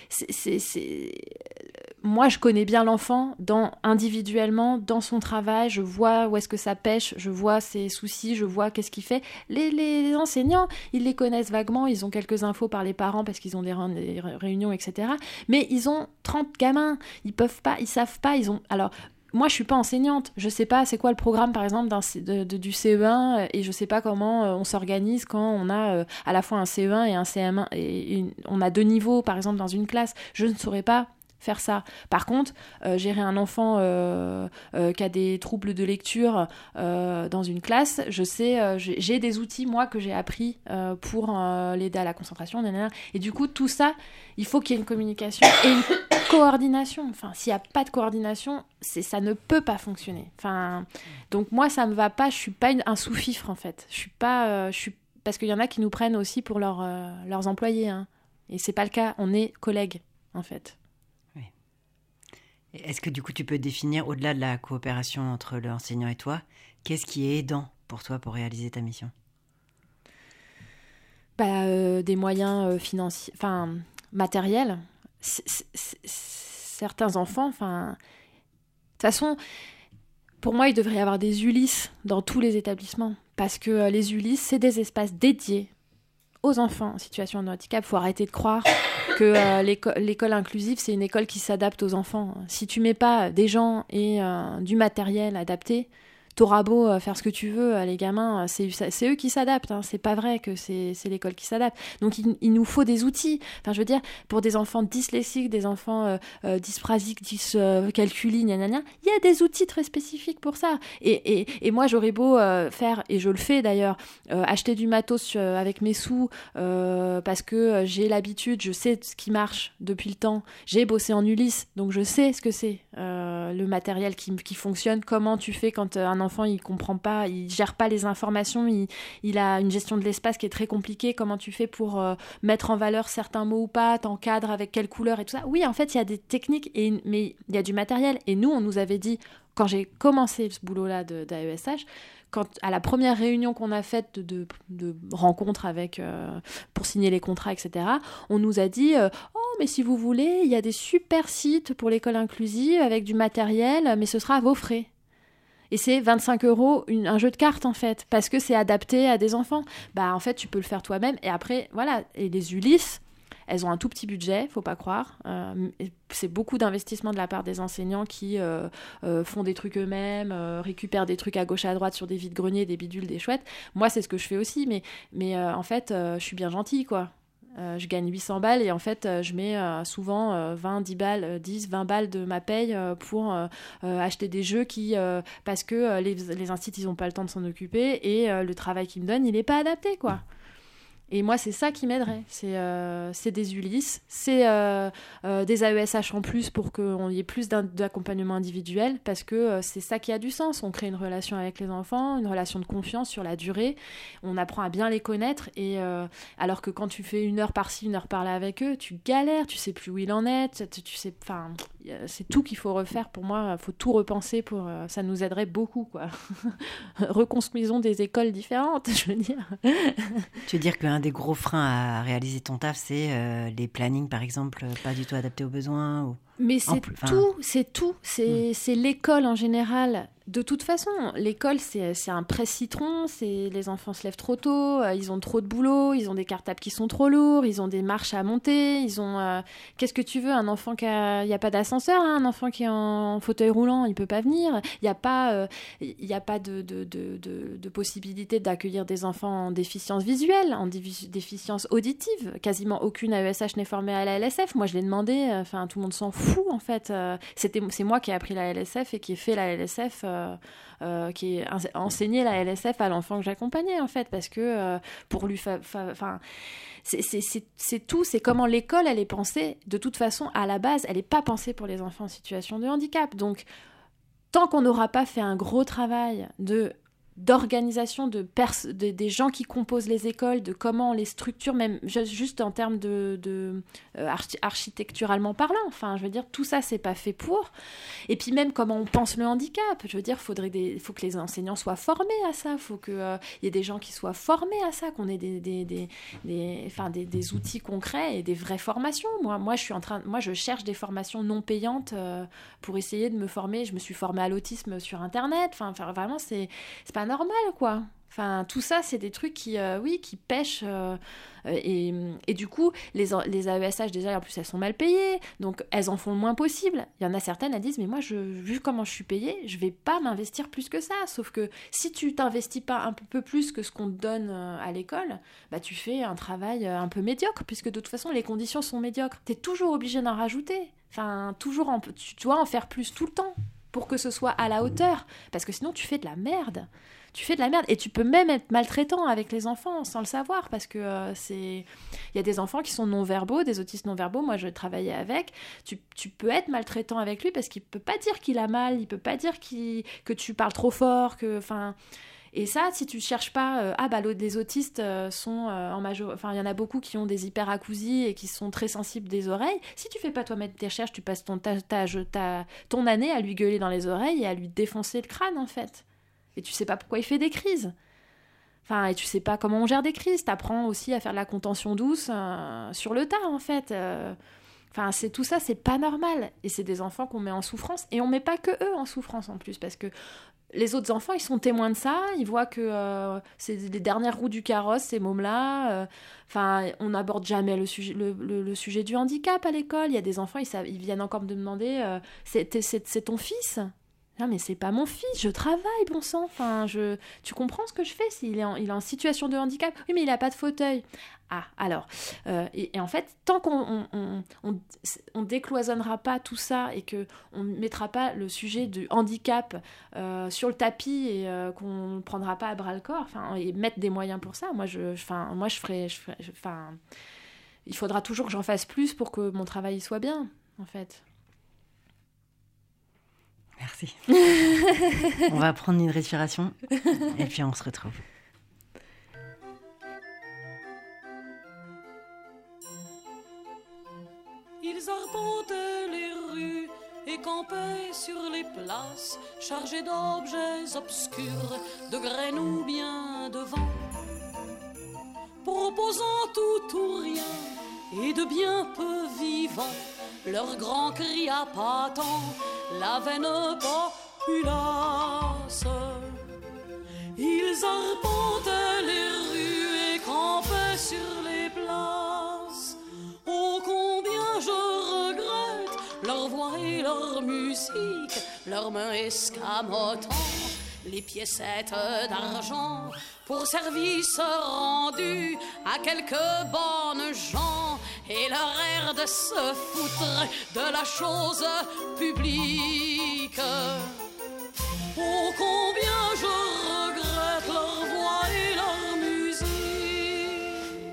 moi je connais bien l'enfant individuellement dans son travail, je vois où est-ce que ça pêche, je vois ses soucis, je vois qu'est-ce qu'il fait. Les enseignants, ils les connaissent vaguement, ils ont quelques infos par les parents parce qu'ils ont des réunions, etc. Mais ils ont 30 gamins, ils savent pas, alors moi, je suis pas enseignante. Je sais pas c'est quoi le programme, par exemple, du CE1 et je sais pas comment on s'organise quand on a à la fois un CE1 et un CM1 et on a 2 niveaux, par exemple, dans une classe. Je ne saurais pas faire ça. Par contre, gérer un enfant qui a des troubles de lecture dans une classe, je sais, j'ai des outils, moi, que j'ai appris pour l'aider à la concentration. Et du coup, tout ça, il faut qu'il y ait une communication et une coordination. Enfin, s'il n'y a pas de coordination, ça ne peut pas fonctionner. Enfin, donc moi, ça me va pas. Je suis pas un sous-fifre, en fait. Je suis pas... parce qu'il y en a qui nous prennent aussi pour leurs employés. Hein. Et c'est pas le cas. On est collègues, en fait. Est-ce que du coup tu peux définir, au-delà de la coopération entre l'enseignant et toi, qu'est-ce qui est aidant pour toi pour réaliser ta mission ? Des moyens financiers, matériels. Certains enfants, de toute façon, pour moi, il devrait y avoir des ULIS dans tous les établissements, parce que les ULIS, c'est des espaces dédiés aux enfants en situation de handicap. Il faut arrêter de croire que l'école inclusive, c'est une école qui s'adapte aux enfants. Si tu mets pas des gens et du matériel adapté, t'auras beau faire ce que tu veux, les gamins, c'est eux qui s'adaptent. Hein. C'est pas vrai que c'est l'école qui s'adapte. Donc il nous faut des outils. Enfin, je veux dire, pour des enfants dyslexiques, des enfants dysprasiques, dyscalculiques, il y a des outils très spécifiques pour ça. Et moi, j'aurais beau faire, et je le fais d'ailleurs, acheter du matos avec mes sous parce que j'ai l'habitude, je sais ce qui marche depuis le temps. J'ai bossé en Ulysse, donc je sais ce que c'est le matériel qui fonctionne. Comment tu fais quand un enfant il comprend pas, il gère pas les informations, il a une gestion de l'espace qui est très compliquée. Comment tu fais pour mettre en valeur certains mots ou pas, t'encadres avec quelle couleur et tout ça. Oui, en fait, il y a des techniques, mais il y a du matériel. Et nous, on nous avait dit, quand j'ai commencé ce boulot-là d'AESH, à la première réunion qu'on a faite de rencontre pour signer les contrats, etc., on nous a dit mais si vous voulez, il y a des super sites pour l'école inclusive avec du matériel, mais ce sera à vos frais. Et c'est 25 € un jeu de cartes, en fait, parce que c'est adapté à des enfants. En fait, tu peux le faire toi-même. Et après, voilà. Et les Ulysse, elles ont un tout petit budget, faut pas croire. C'est beaucoup d'investissement de la part des enseignants qui font des trucs eux-mêmes, récupèrent des trucs à gauche à droite sur des vides-greniers, des bidules, des chouettes. Moi, c'est ce que je fais aussi. Mais en fait, je suis bien gentille, quoi. Je gagne 800 balles et en fait je mets souvent 20 balles de ma paye pour acheter des jeux parce que les instituts ils n'ont pas le temps de s'en occuper et le travail qu'ils me donnent il n'est pas adapté quoi. Et moi, c'est ça qui m'aiderait. C'est des Ulysse, c'est des AESH en plus pour qu'il y ait plus d'accompagnement individuel parce que c'est ça qui a du sens. On crée une relation avec les enfants, une relation de confiance sur la durée. On apprend à bien les connaître. Et alors que quand tu fais 1 heure par-ci, 1 heure par-là avec eux, tu galères, tu sais plus où il en est. C'est tout qu'il faut refaire. Pour moi, il faut tout repenser. Ça nous aiderait beaucoup, quoi. Reconstruisons des écoles différentes, je veux dire. Tu veux dire qu'un des gros freins à réaliser ton taf, c'est les plannings, par exemple, pas du tout adaptés aux besoins ou... Mais c'est tout. C'est l'école en général. De toute façon, l'école, c'est un presse-citron. Les enfants se lèvent trop tôt, ils ont trop de boulot, ils ont des cartables qui sont trop lourds, ils ont des marches à monter, ils ont... qu'est-ce que tu veux, un enfant il n'y a pas d'ascenseur, hein, un enfant qui est en fauteuil roulant, il ne peut pas venir. Il n'y a pas, de possibilité d'accueillir des enfants en déficience visuelle, en déficience auditive. Quasiment aucune AESH n'est formée à la LSF. Moi, je l'ai demandé, tout le monde s'en fout. fou en fait. C'est moi qui ai appris la LSF et qui ai fait la LSF, qui ai enseigné la LSF à l'enfant que j'accompagnais en fait, parce que pour lui, c'est tout, c'est comment l'école elle est pensée. De toute façon, à la base, elle n'est pas pensée pour les enfants en situation de handicap. Donc, tant qu'on n'aura pas fait un gros travail d'organisation des gens qui composent les écoles, de comment on les structure, même juste en termes architecturalement parlant. Enfin, je veux dire, tout ça, c'est pas fait pour. Et puis même comment on pense le handicap. Je veux dire, faut que les enseignants soient formés à ça. Faut qu'il y ait des gens qui soient formés à ça, qu'on ait des outils concrets et des vraies formations. Moi, je cherche des formations non payantes pour essayer de me former. Je me suis formée à l'autisme sur Internet. Enfin vraiment, c'est pas normal, quoi. Enfin, tout ça, c'est des trucs qui pêchent. Et du coup, les AESH, déjà, en plus, elles sont mal payées. Donc, elles en font le moins possible. Il y en a certaines, elles disent, mais moi, vu comment je suis payée, je vais pas m'investir plus que ça. Sauf que si tu t'investis pas un peu plus que ce qu'on te donne à l'école, bah, tu fais un travail un peu médiocre, puisque de toute façon, les conditions sont médiocres. T'es toujours obligé d'en rajouter. Enfin, tu dois en faire plus tout le temps pour que ce soit à la hauteur. Parce que sinon, tu fais de la merde. Et tu peux même être maltraitant avec les enfants sans le savoir, parce que il y a des enfants qui sont non-verbaux, des autistes non-verbaux. Moi, je travaillais avec. Tu peux être maltraitant avec lui parce qu'il peut pas dire qu'il a mal, il peut pas dire que tu parles trop fort, et ça, si tu cherches pas, les autistes sont en majorité, enfin, il y en a beaucoup qui ont des hyperacousies et qui sont très sensibles des oreilles. Si tu fais pas toi-même tes recherches, tu passes ton année à lui gueuler dans les oreilles et à lui défoncer le crâne, en fait. Et tu sais pas pourquoi il fait des crises. Enfin, et tu sais pas comment on gère des crises. T'apprends aussi à faire de la contention douce sur le tas, en fait. Enfin, tout ça, c'est pas normal. Et c'est des enfants qu'on met en souffrance. Et on met pas que eux en souffrance, en plus, parce que les autres enfants, ils sont témoins de ça. Ils voient que c'est les dernières roues du carrosse, ces mômes-là. Enfin, on n'aborde jamais le sujet du handicap à l'école. Il y a des enfants, ils viennent encore me demander c'est ton fils ? Non, mais c'est pas mon fils, je travaille, bon sang. Enfin, tu comprends ce que je fais s'il est en situation de handicap ? Oui, mais il a pas de fauteuil. Ah, alors. Et en fait, tant qu'on on décloisonnera pas tout ça et qu'on ne mettra pas le sujet du handicap sur le tapis et qu'on ne prendra pas à bras-le-corps, et mettre des moyens pour ça, il faudra toujours que j'en fasse plus pour que mon travail soit bien, en fait. Merci. On va prendre une respiration et puis on se retrouve. Ils arpentaient les rues et campaient sur les places, chargés d'objets obscurs, de graines ou bien de vent, proposant tout ou rien et de bien peu vivant. Leur grand cri appâtant la veine populace. Ils arpentaient les rues et campaient sur les places. Oh, combien je regrette leur voix et leur musique, leurs mains escamotant les piécettes d'argent pour service rendu à quelques bonnes gens et leur air de se foutre de la chose publique. Oh, combien je regrette leur voix et leur musique.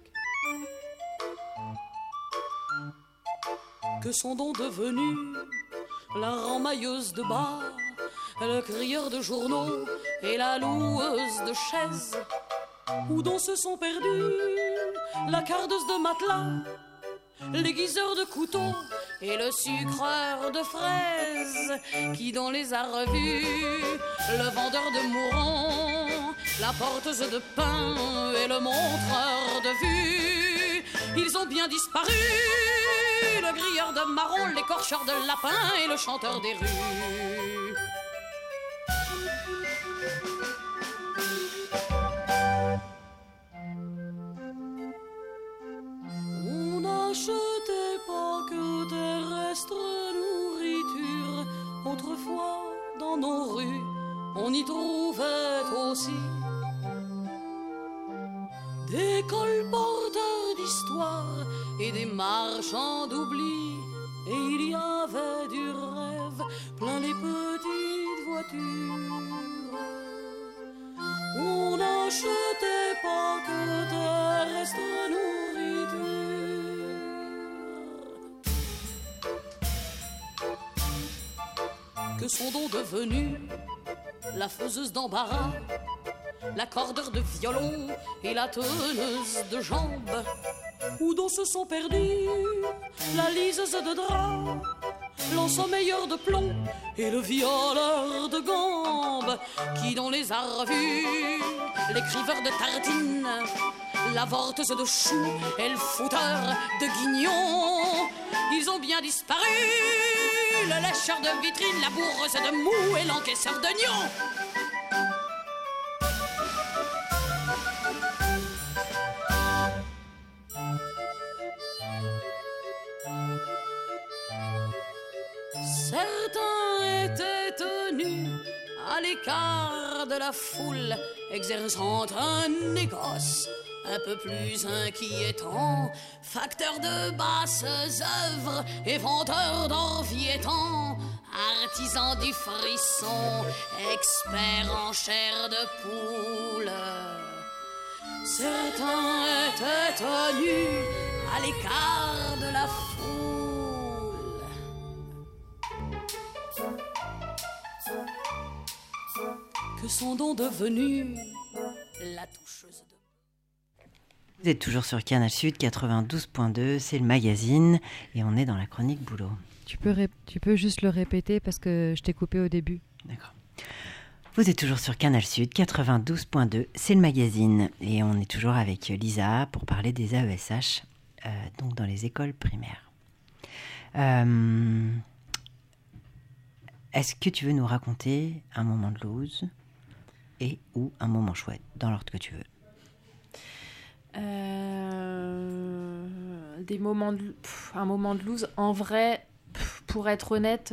Que sont donc devenus la ramailleuse de bar, le crieur de journaux et la loueuse de chaises? Où donc se sont perdus la cardeuse de matelas, l'aiguiseur de couteaux et le sucreur de fraises? Qui donc les a revus? Le vendeur de mourons, la porteuse de pain et le montreur de vue. Ils ont bien disparu, le grilleur de marron, l'écorcheur de lapin et le chanteur des rues. On n'achetait pas que terrestre nourriture. Autrefois, dans nos rues, on y trouvait aussi des colporteurs d'histoire et des marchands d'oubli et il y avait du rêve plein les petites voitures. On n'achetait pas que des restes nourriture. Que sont donc devenus la faiseuse d'embarras, l'accordeur de violon et la teneuse de jambes? Où donc se sont perdus la liseuse de drap, l'ensommeilleur de plomb et le violeur de gambes? Qui donc les a revus, l'écriveur de tartines, la vorteuse de choux et le fouteur de guignons? Ils ont bien disparu, le lécheur de vitrine, la bourreuse de mou et l'encaisseur d'oignons. Certains étaient tenus à l'écart de la foule, exerçant un négoce un peu plus inquiétant, facteur de basses œuvres et vendeur d'enviétant, artisan du frisson, expert en chair de poule. Certains étaient tenus à l'écart de la foule. Que sont donc devenus la toucheuse de... Vous êtes toujours sur Canal Sud 92.2, c'est le magazine et on est dans la chronique boulot. Tu peux juste le répéter parce que je t'ai coupé au début. D'accord. Vous êtes toujours sur Canal Sud 92.2, c'est le magazine et on est toujours avec Lisa pour parler des AESH, donc dans les écoles primaires. Est-ce que tu veux nous raconter un moment de loose et ou un moment chouette, dans l'ordre que tu veux? Un moment de loose. En vrai, pour être honnête,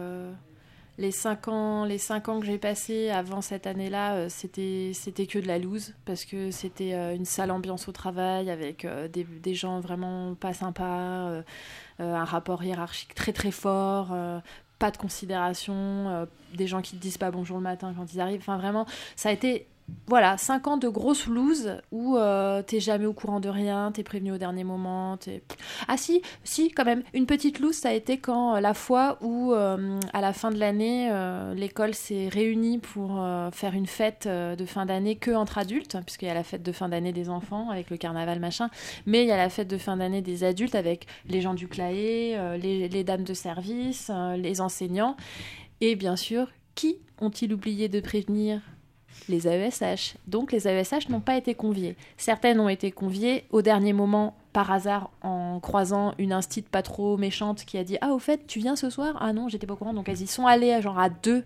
les 5 ans que j'ai passés avant cette année-là, c'était que de la loose, parce que c'était une sale ambiance au travail, avec des gens vraiment pas sympas, un rapport hiérarchique très très fort, pas de considération, des gens qui te disent pas bonjour le matin quand ils arrivent. Enfin vraiment, ça a été... Voilà, 5 ans de grosse loose où t'es jamais au courant de rien, t'es prévenu au dernier moment. Ah si, quand même. Une petite loose, ça a été quand la fois où, à la fin de l'année, l'école s'est réunie pour faire une fête de fin d'année que entre adultes, puisqu'il y a la fête de fin d'année des enfants avec le carnaval machin, mais il y a la fête de fin d'année des adultes avec les gens du CLAE, les dames de service, les enseignants. Et bien sûr, qui ont-ils oublié de prévenir ? Les AESH. Donc les AESH n'ont pas été conviés. Certaines ont été conviées au dernier moment, par hasard, en croisant une instite pas trop méchante qui a dit « Ah, au fait, tu viens ce soir ?» Ah non, j'étais pas au courant. Donc elles y sont allées genre à 2,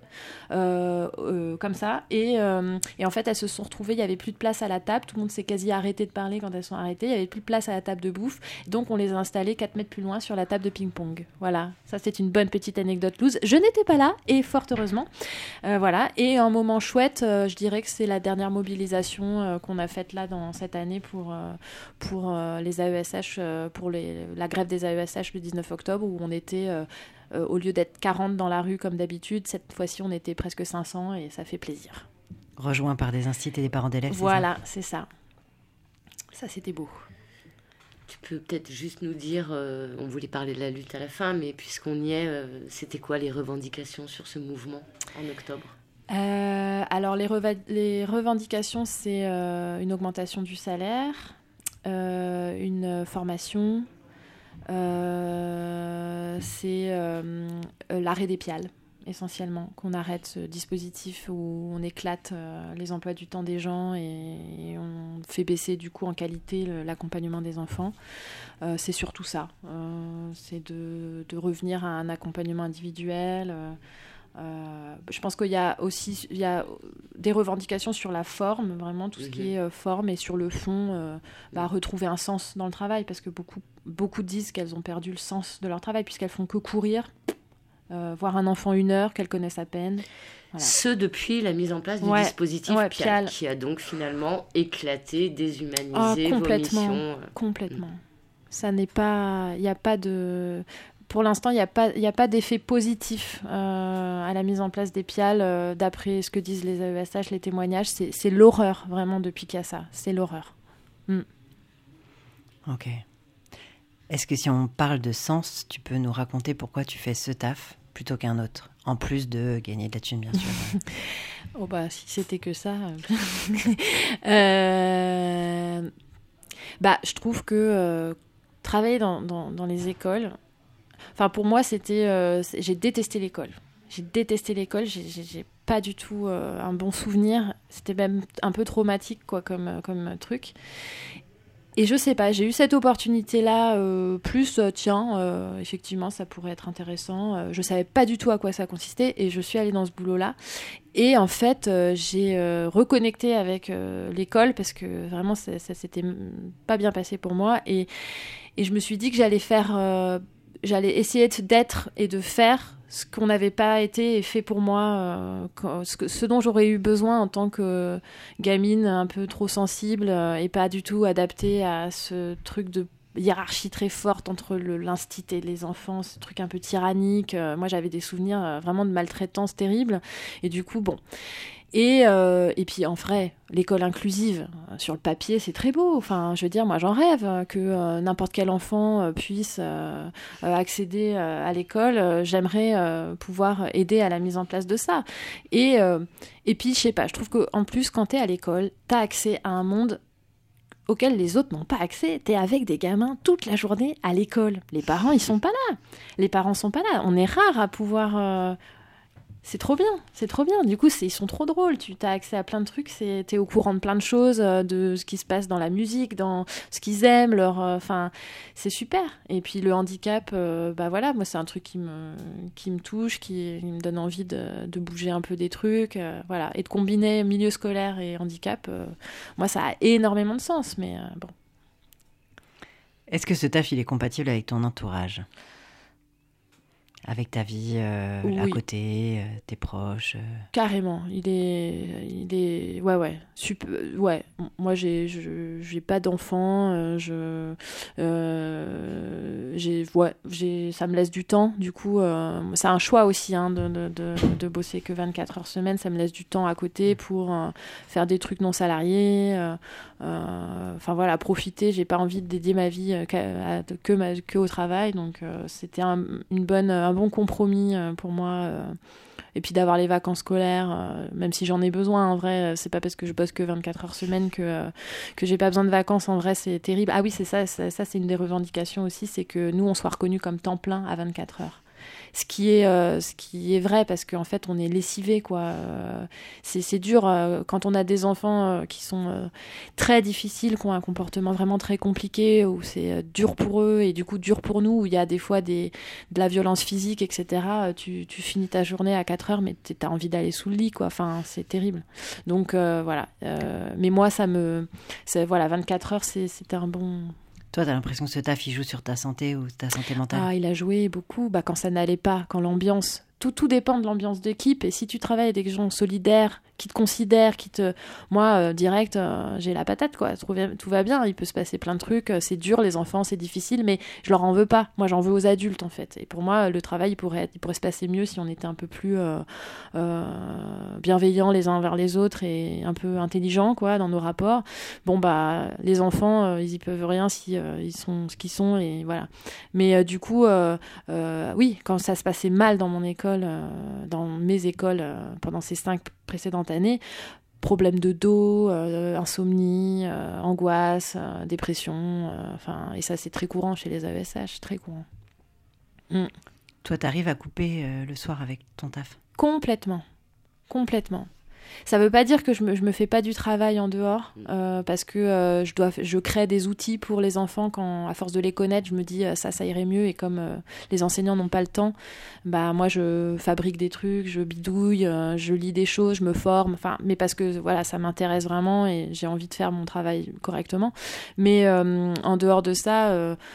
comme ça. Et en fait, elles se sont retrouvées, il n'y avait plus de place à la table. Tout le monde s'est quasi arrêté de parler quand elles sont arrêtées. Il n'y avait plus de place à la table de bouffe. Donc on les a installées 4 mètres plus loin sur la table de ping-pong. Voilà, ça c'est une bonne petite anecdote loose. Je n'étais pas là, et fort heureusement. Voilà, et un moment chouette, je dirais que c'est la dernière mobilisation qu'on a faite là dans cette année pour les AESH, pour la grève des AESH le 19 octobre, où on était, au lieu d'être 40 dans la rue comme d'habitude, cette fois-ci on était presque 500 et ça fait plaisir. Rejoint par des instituts et des parents d'élèves, voilà, c'est ça. Ça, c'était beau. Tu peux peut-être juste nous dire, on voulait parler de la lutte à la fin, mais puisqu'on y est, c'était quoi les revendications sur ce mouvement en octobre ? Alors les revendications, c'est une augmentation du salaire, une formation, c'est l'arrêt des piales, essentiellement, qu'on arrête ce dispositif où on éclate les emplois du temps des gens et on fait baisser du coup en qualité l'accompagnement des enfants. C'est surtout ça, c'est de revenir à un accompagnement individuel. Je pense qu'il y a aussi des revendications sur la forme, vraiment tout ce qui est forme, et sur le fond, retrouver un sens dans le travail, parce que beaucoup disent qu'elles ont perdu le sens de leur travail puisqu'elles font que courir, voir un enfant 1 heure qu'elles connaissent à peine. Voilà. Ce depuis la mise en place du dispositif PIAL, qui a donc finalement éclaté, déshumanisé vos missions. Complètement. Ça n'est pas, il n'y a pas de... pour l'instant, il n'y a pas d'effet positif à la mise en place des PIAL. D'après ce que disent les AESH, les témoignages, c'est l'horreur, vraiment, depuis qu'il y a ça. C'est l'horreur. Ok. Est-ce que si on parle de sens, tu peux nous raconter pourquoi tu fais ce taf plutôt qu'un autre, en plus de gagner de la thune, bien sûr? Oh bah, si c'était que ça. Je trouve que travailler dans les écoles, enfin pour moi j'ai détesté l'école. J'ai pas du tout un bon souvenir. C'était même un peu traumatique quoi comme truc. Et je sais pas, j'ai eu cette opportunité-là, effectivement, ça pourrait être intéressant. Je savais pas du tout à quoi ça consistait et je suis allée dans ce boulot-là. Et en fait, j'ai reconnecté avec l'école parce que vraiment, ça s'était pas bien passé pour moi. Et je me suis dit que j'allais essayer d'être et de faire ce qu'on n'avait pas été et fait pour moi, ce dont j'aurais eu besoin en tant que gamine un peu trop sensible et pas du tout adaptée à ce truc de hiérarchie très forte entre l'instit et les enfants, ce truc un peu tyrannique. Moi, j'avais des souvenirs vraiment de maltraitance terrible. Et du coup, bon... Et puis en vrai, l'école inclusive, sur le papier, c'est très beau. Enfin, je veux dire, moi j'en rêve que n'importe quel enfant puisse accéder à l'école. J'aimerais pouvoir aider à la mise en place de ça. Et puis, je sais pas, je trouve qu'en plus, quand t'es à l'école, t'as accès à un monde auquel les autres n'ont pas accès. T'es avec des gamins toute la journée à l'école. Les parents, ils sont pas là. On est rares à pouvoir... C'est trop bien. Du coup, ils sont trop drôles. Tu as accès à plein de trucs. T'es au courant de plein de choses, de ce qui se passe dans la musique, dans ce qu'ils aiment. C'est super. Et puis le handicap, moi, c'est un truc qui me touche, qui me donne envie de bouger un peu des trucs. Voilà. Et de combiner milieu scolaire et handicap, moi, ça a énormément de sens. Mais bon. Est-ce que ce taf, il est compatible avec ton entourage ? Avec ta vie oui. à côté, tes proches Carrément. Il est... Ouais. Ouais. Moi, j'ai pas d'enfants. Ça me laisse du temps. Du coup, c'est un choix aussi de bosser que 24 heures semaine. Ça me laisse du temps à côté pour faire des trucs non salariés. Profiter. J'ai pas envie de dédier ma vie que au travail. Donc, c'était un bon compromis pour moi. Et puis d'avoir les vacances scolaires, même si j'en ai besoin, en vrai, c'est pas parce que je bosse que 24 heures semaine que j'ai pas besoin de vacances. En vrai, c'est terrible. Ah oui, c'est ça, c'est une des revendications aussi, c'est que nous, on soit reconnus comme temps plein à 24 heures. Ce qui est vrai, parce qu'en fait, on est lessivés, quoi. C'est dur quand on a des enfants qui sont très difficiles, qui ont un comportement vraiment très compliqué, où c'est dur pour eux et du coup dur pour nous, où il y a des fois de la violence physique, etc. Tu finis ta journée à 4 heures, mais t'as envie d'aller sous le lit, quoi. Enfin, c'est terrible. Donc, voilà. Mais moi, 24 heures, c'était un bon... Toi, t'as l'impression que ce taf, il joue sur ta santé ou ta santé mentale ? Ah, il a joué beaucoup. Quand ça n'allait pas, quand l'ambiance... Tout dépend de l'ambiance d'équipe. Et si tu travailles avec des gens solidaires, qui te considèrent, Moi, direct, j'ai la patate, quoi. Tout va bien. Il peut se passer plein de trucs. C'est dur, les enfants, c'est difficile, mais je leur en veux pas. Moi, j'en veux aux adultes, en fait. Et pour moi, le travail, il pourrait se passer mieux si on était un peu plus bienveillants les uns envers les autres et un peu intelligents, quoi, dans nos rapports. Bon, les enfants, ils y peuvent rien si ils sont ce qu'ils sont, et voilà. Mais du coup, oui, quand ça se passait mal dans mon école, dans mes écoles pendant ces 5 précédentes années, problèmes de dos, insomnie, angoisse, dépression, et ça c'est très courant chez les AESH, très courant. Toi, t'arrives à couper le soir avec ton taf ? Complètement. Ça veut pas dire que je me fais pas du travail en dehors, parce que je crée des outils pour les enfants quand, à force de les connaître, je me dis ça irait mieux, et comme les enseignants n'ont pas le temps, moi je fabrique des trucs, je bidouille, je lis des choses, je me forme, mais parce que voilà, ça m'intéresse vraiment et j'ai envie de faire mon travail correctement. Mais en dehors de ça,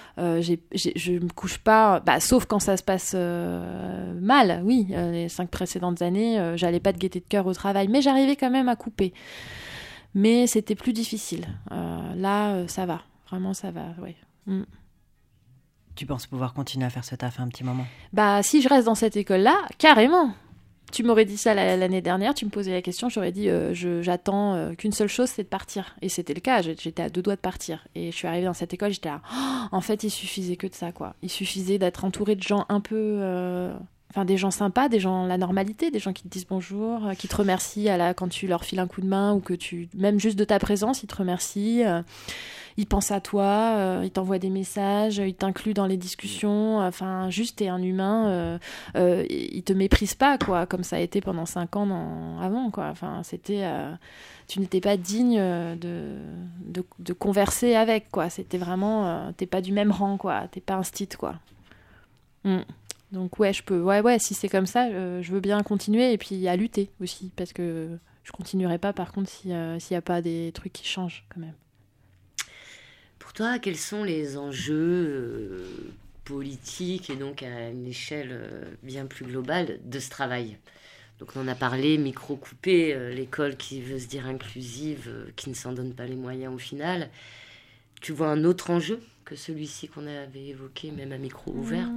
je me couche pas, sauf quand ça se passe mal. Oui, les 5 précédentes années, j'allais pas de gaieté de cœur au travail, mais j'arrivais quand même à couper. Mais c'était plus difficile. Là, ça va. Vraiment, ça va, ouais. Tu penses pouvoir continuer à faire ce taf un petit moment? Bah, si je reste dans cette école-là, carrément. Tu m'aurais dit ça l'année dernière, tu me posais la question, j'aurais dit j'attends qu'une seule chose, c'est de partir. Et c'était le cas, j'étais à 2 doigts de partir. Et je suis arrivée dans cette école, j'étais là, en fait, il suffisait que de ça, quoi. Il suffisait d'être entourée de gens un peu... des gens sympas, des gens la normalité, des gens qui te disent bonjour, qui te remercient quand tu leur files un coup de main ou que même juste de ta présence, ils te remercient. Ils pensent à toi, ils t'envoient des messages, ils t'incluent dans les discussions. Enfin, juste, t'es un humain. Ils te méprisent pas, quoi, comme ça a été pendant 5 ans avant, quoi. Enfin, c'était... tu n'étais pas digne de converser avec, quoi. C'était vraiment... t'es pas du même rang, quoi. T'es pas un stit, quoi. Donc, ouais, je peux... Ouais, si c'est comme ça, je veux bien continuer et puis à lutter aussi, parce que je continuerai pas, par contre, s'il y a pas des trucs qui changent, quand même. Pour toi, quels sont les enjeux politiques et donc à une échelle bien plus globale de ce travail? Donc on en a parlé, micro coupé, l'école qui veut se dire inclusive, qui ne s'en donne pas les moyens au final. Tu vois un autre enjeu que celui-ci qu'on avait évoqué, même à micro ouvert?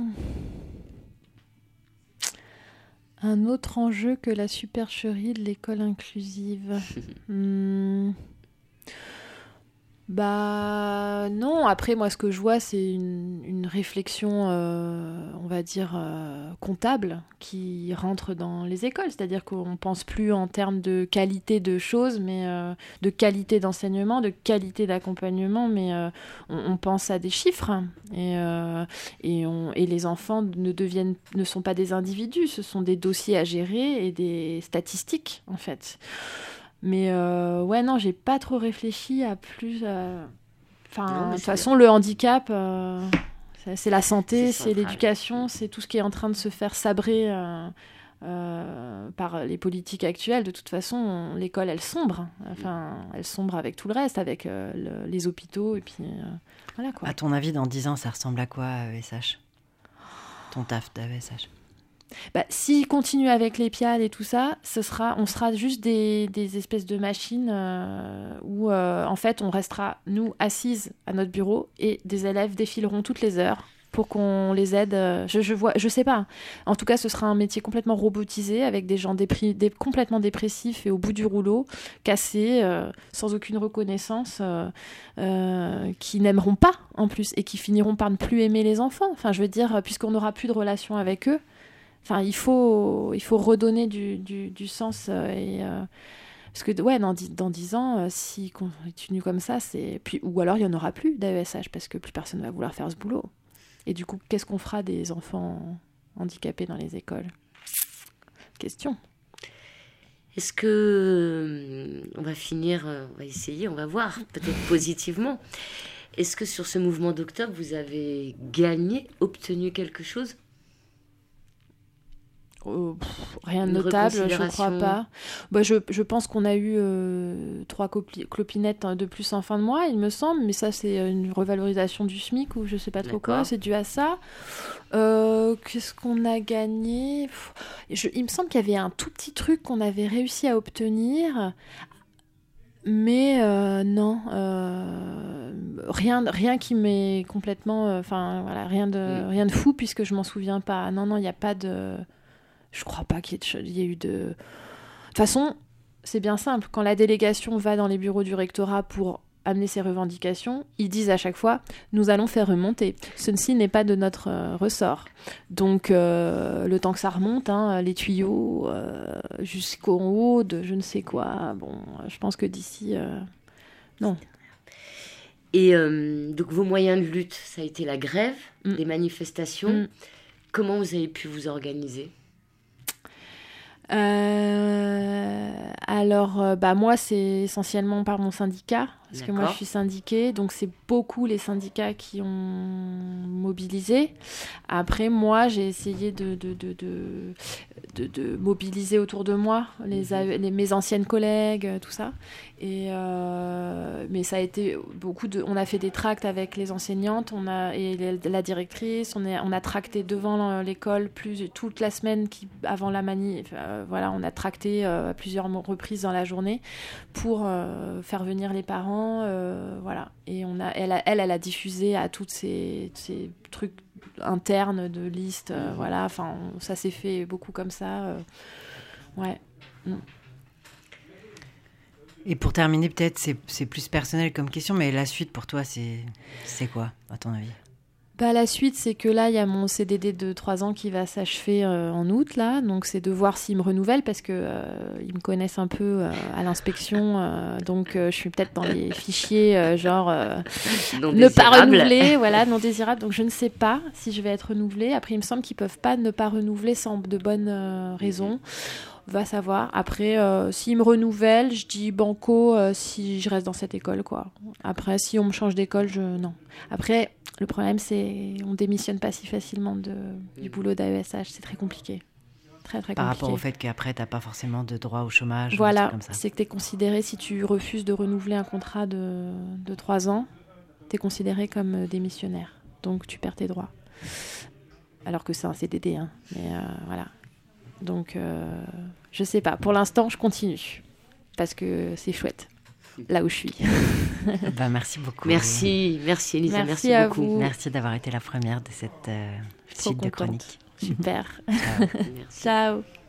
Un autre enjeu que la supercherie de l'école inclusive. Bah non, après moi ce que je vois c'est une réflexion, on va dire, comptable qui rentre dans les écoles, c'est-à-dire qu'on pense plus en termes de qualité de choses, mais de qualité d'enseignement, de qualité d'accompagnement, mais on pense à des chiffres, et les enfants ne sont pas des individus, ce sont des dossiers à gérer et des statistiques en fait. Mais ouais, non, j'ai pas trop réfléchi à plus... de toute façon, le handicap, c'est la santé, c'est l'éducation, c'est tout ce qui est en train de se faire sabrer par les politiques actuelles. De toute façon, l'école, elle sombre. Enfin, elle sombre avec tout le reste, avec les hôpitaux, et puis voilà, quoi. À ton avis, dans 10 ans, ça ressemble à quoi, AESH? Ton taf d'AESH? Bah, s'il continue avec les piales et tout ça, on sera juste des espèces de machines où en fait on restera nous assises à notre bureau et des élèves défileront toutes les heures pour qu'on les aide. Je sais pas. En tout cas, ce sera un métier complètement robotisé avec des gens complètement dépressifs et au bout du rouleau, cassés, sans aucune reconnaissance, qui n'aimeront pas en plus et qui finiront par ne plus aimer les enfants. Enfin, je veux dire, puisqu'on n'aura plus de relation avec eux. Enfin, il faut redonner du sens parce que ouais, dans 10 ans, si on continue comme ça, ou alors il y en aura plus d'AESH parce que plus personne va vouloir faire ce boulot. Et du coup, qu'est-ce qu'on fera des enfants handicapés dans les écoles? Question. Est-ce que on va finir, on va essayer, on va voir peut-être positivement. Est-ce que sur ce mouvement d'octobre, vous avez gagné, obtenu quelque chose? Rien de notable, je crois pas. Bah, je pense qu'on a eu 3 clopinettes de plus en fin de mois, il me semble, mais ça c'est une revalorisation du SMIC ou je sais pas trop quoi, c'est dû à ça. Qu'est-ce qu'on a gagné? Il me semble qu'il y avait un tout petit truc qu'on avait réussi à obtenir, mais non, rien qui m'est complètement, voilà, rien de fou puisque je m'en souviens pas. Non, il n'y a pas de... Je crois pas qu'il y ait eu de... De toute façon, c'est bien simple. Quand la délégation va dans les bureaux du rectorat pour amener ses revendications, ils disent à chaque fois « Nous allons faire remonter. Ceci n'est pas de notre ressort. » Donc, le temps que ça remonte, les tuyaux jusqu'au haut de je ne sais quoi, bon, je pense que d'ici... non. Et donc, vos moyens de lutte, ça a été la grève, les manifestations. Comment vous avez pu vous organiser ? Alors, moi, c'est essentiellement par mon syndicat, parce que moi, je suis syndiquée, donc c'est beaucoup les syndicats qui ont mobilisé. Après, moi, j'ai essayé de mobiliser autour de moi mes anciennes collègues, tout ça. Et mais ça a été on a fait des tracts avec les enseignantes, et la directrice, on a tracté devant l'école toute la semaine avant la manif. Voilà, on a tracté à plusieurs reprises dans la journée pour faire venir les parents, voilà. Et elle a diffusé à toutes ces trucs internes de listes, voilà. Enfin, ça s'est fait beaucoup comme ça, ouais. Et pour terminer, peut-être, c'est plus personnel comme question, mais la suite pour toi, c'est quoi, à ton avis ? La suite, c'est que là, il y a mon CDD de 3 ans qui va s'achever en août, là. Donc, c'est de voir s'ils me renouvellent, parce que ils me connaissent un peu à l'inspection. Donc, je suis peut-être dans les fichiers, ne pas renouveler, voilà, non désirable. Donc, je ne sais pas si je vais être renouvelée. Après, il me semble qu'ils ne peuvent pas ne pas renouveler sans de bonnes raisons. Va savoir. Après, s'ils me renouvellent, je dis banco si je reste dans cette école, quoi. Après, si on me change d'école, non. Après, le problème, c'est on démissionne pas si facilement du boulot d'AESH. C'est très compliqué. Très, très compliqué. Par rapport au fait qu'après, tu n'as pas forcément de droit au chômage. Voilà, comme ça. c'est que tu es considéré, si tu refuses de renouveler un contrat de 3 ans, tu es considéré comme démissionnaire. Donc, tu perds tes droits. Alors que c'est un CDD, hein. Mais voilà. Donc, je sais pas. Pour l'instant, je continue. Parce que c'est chouette, là où je suis. Merci beaucoup. Merci Elisa. Merci à beaucoup. vous. Merci d'avoir été la première de cette suite de chroniques. Super. Merci. Ciao.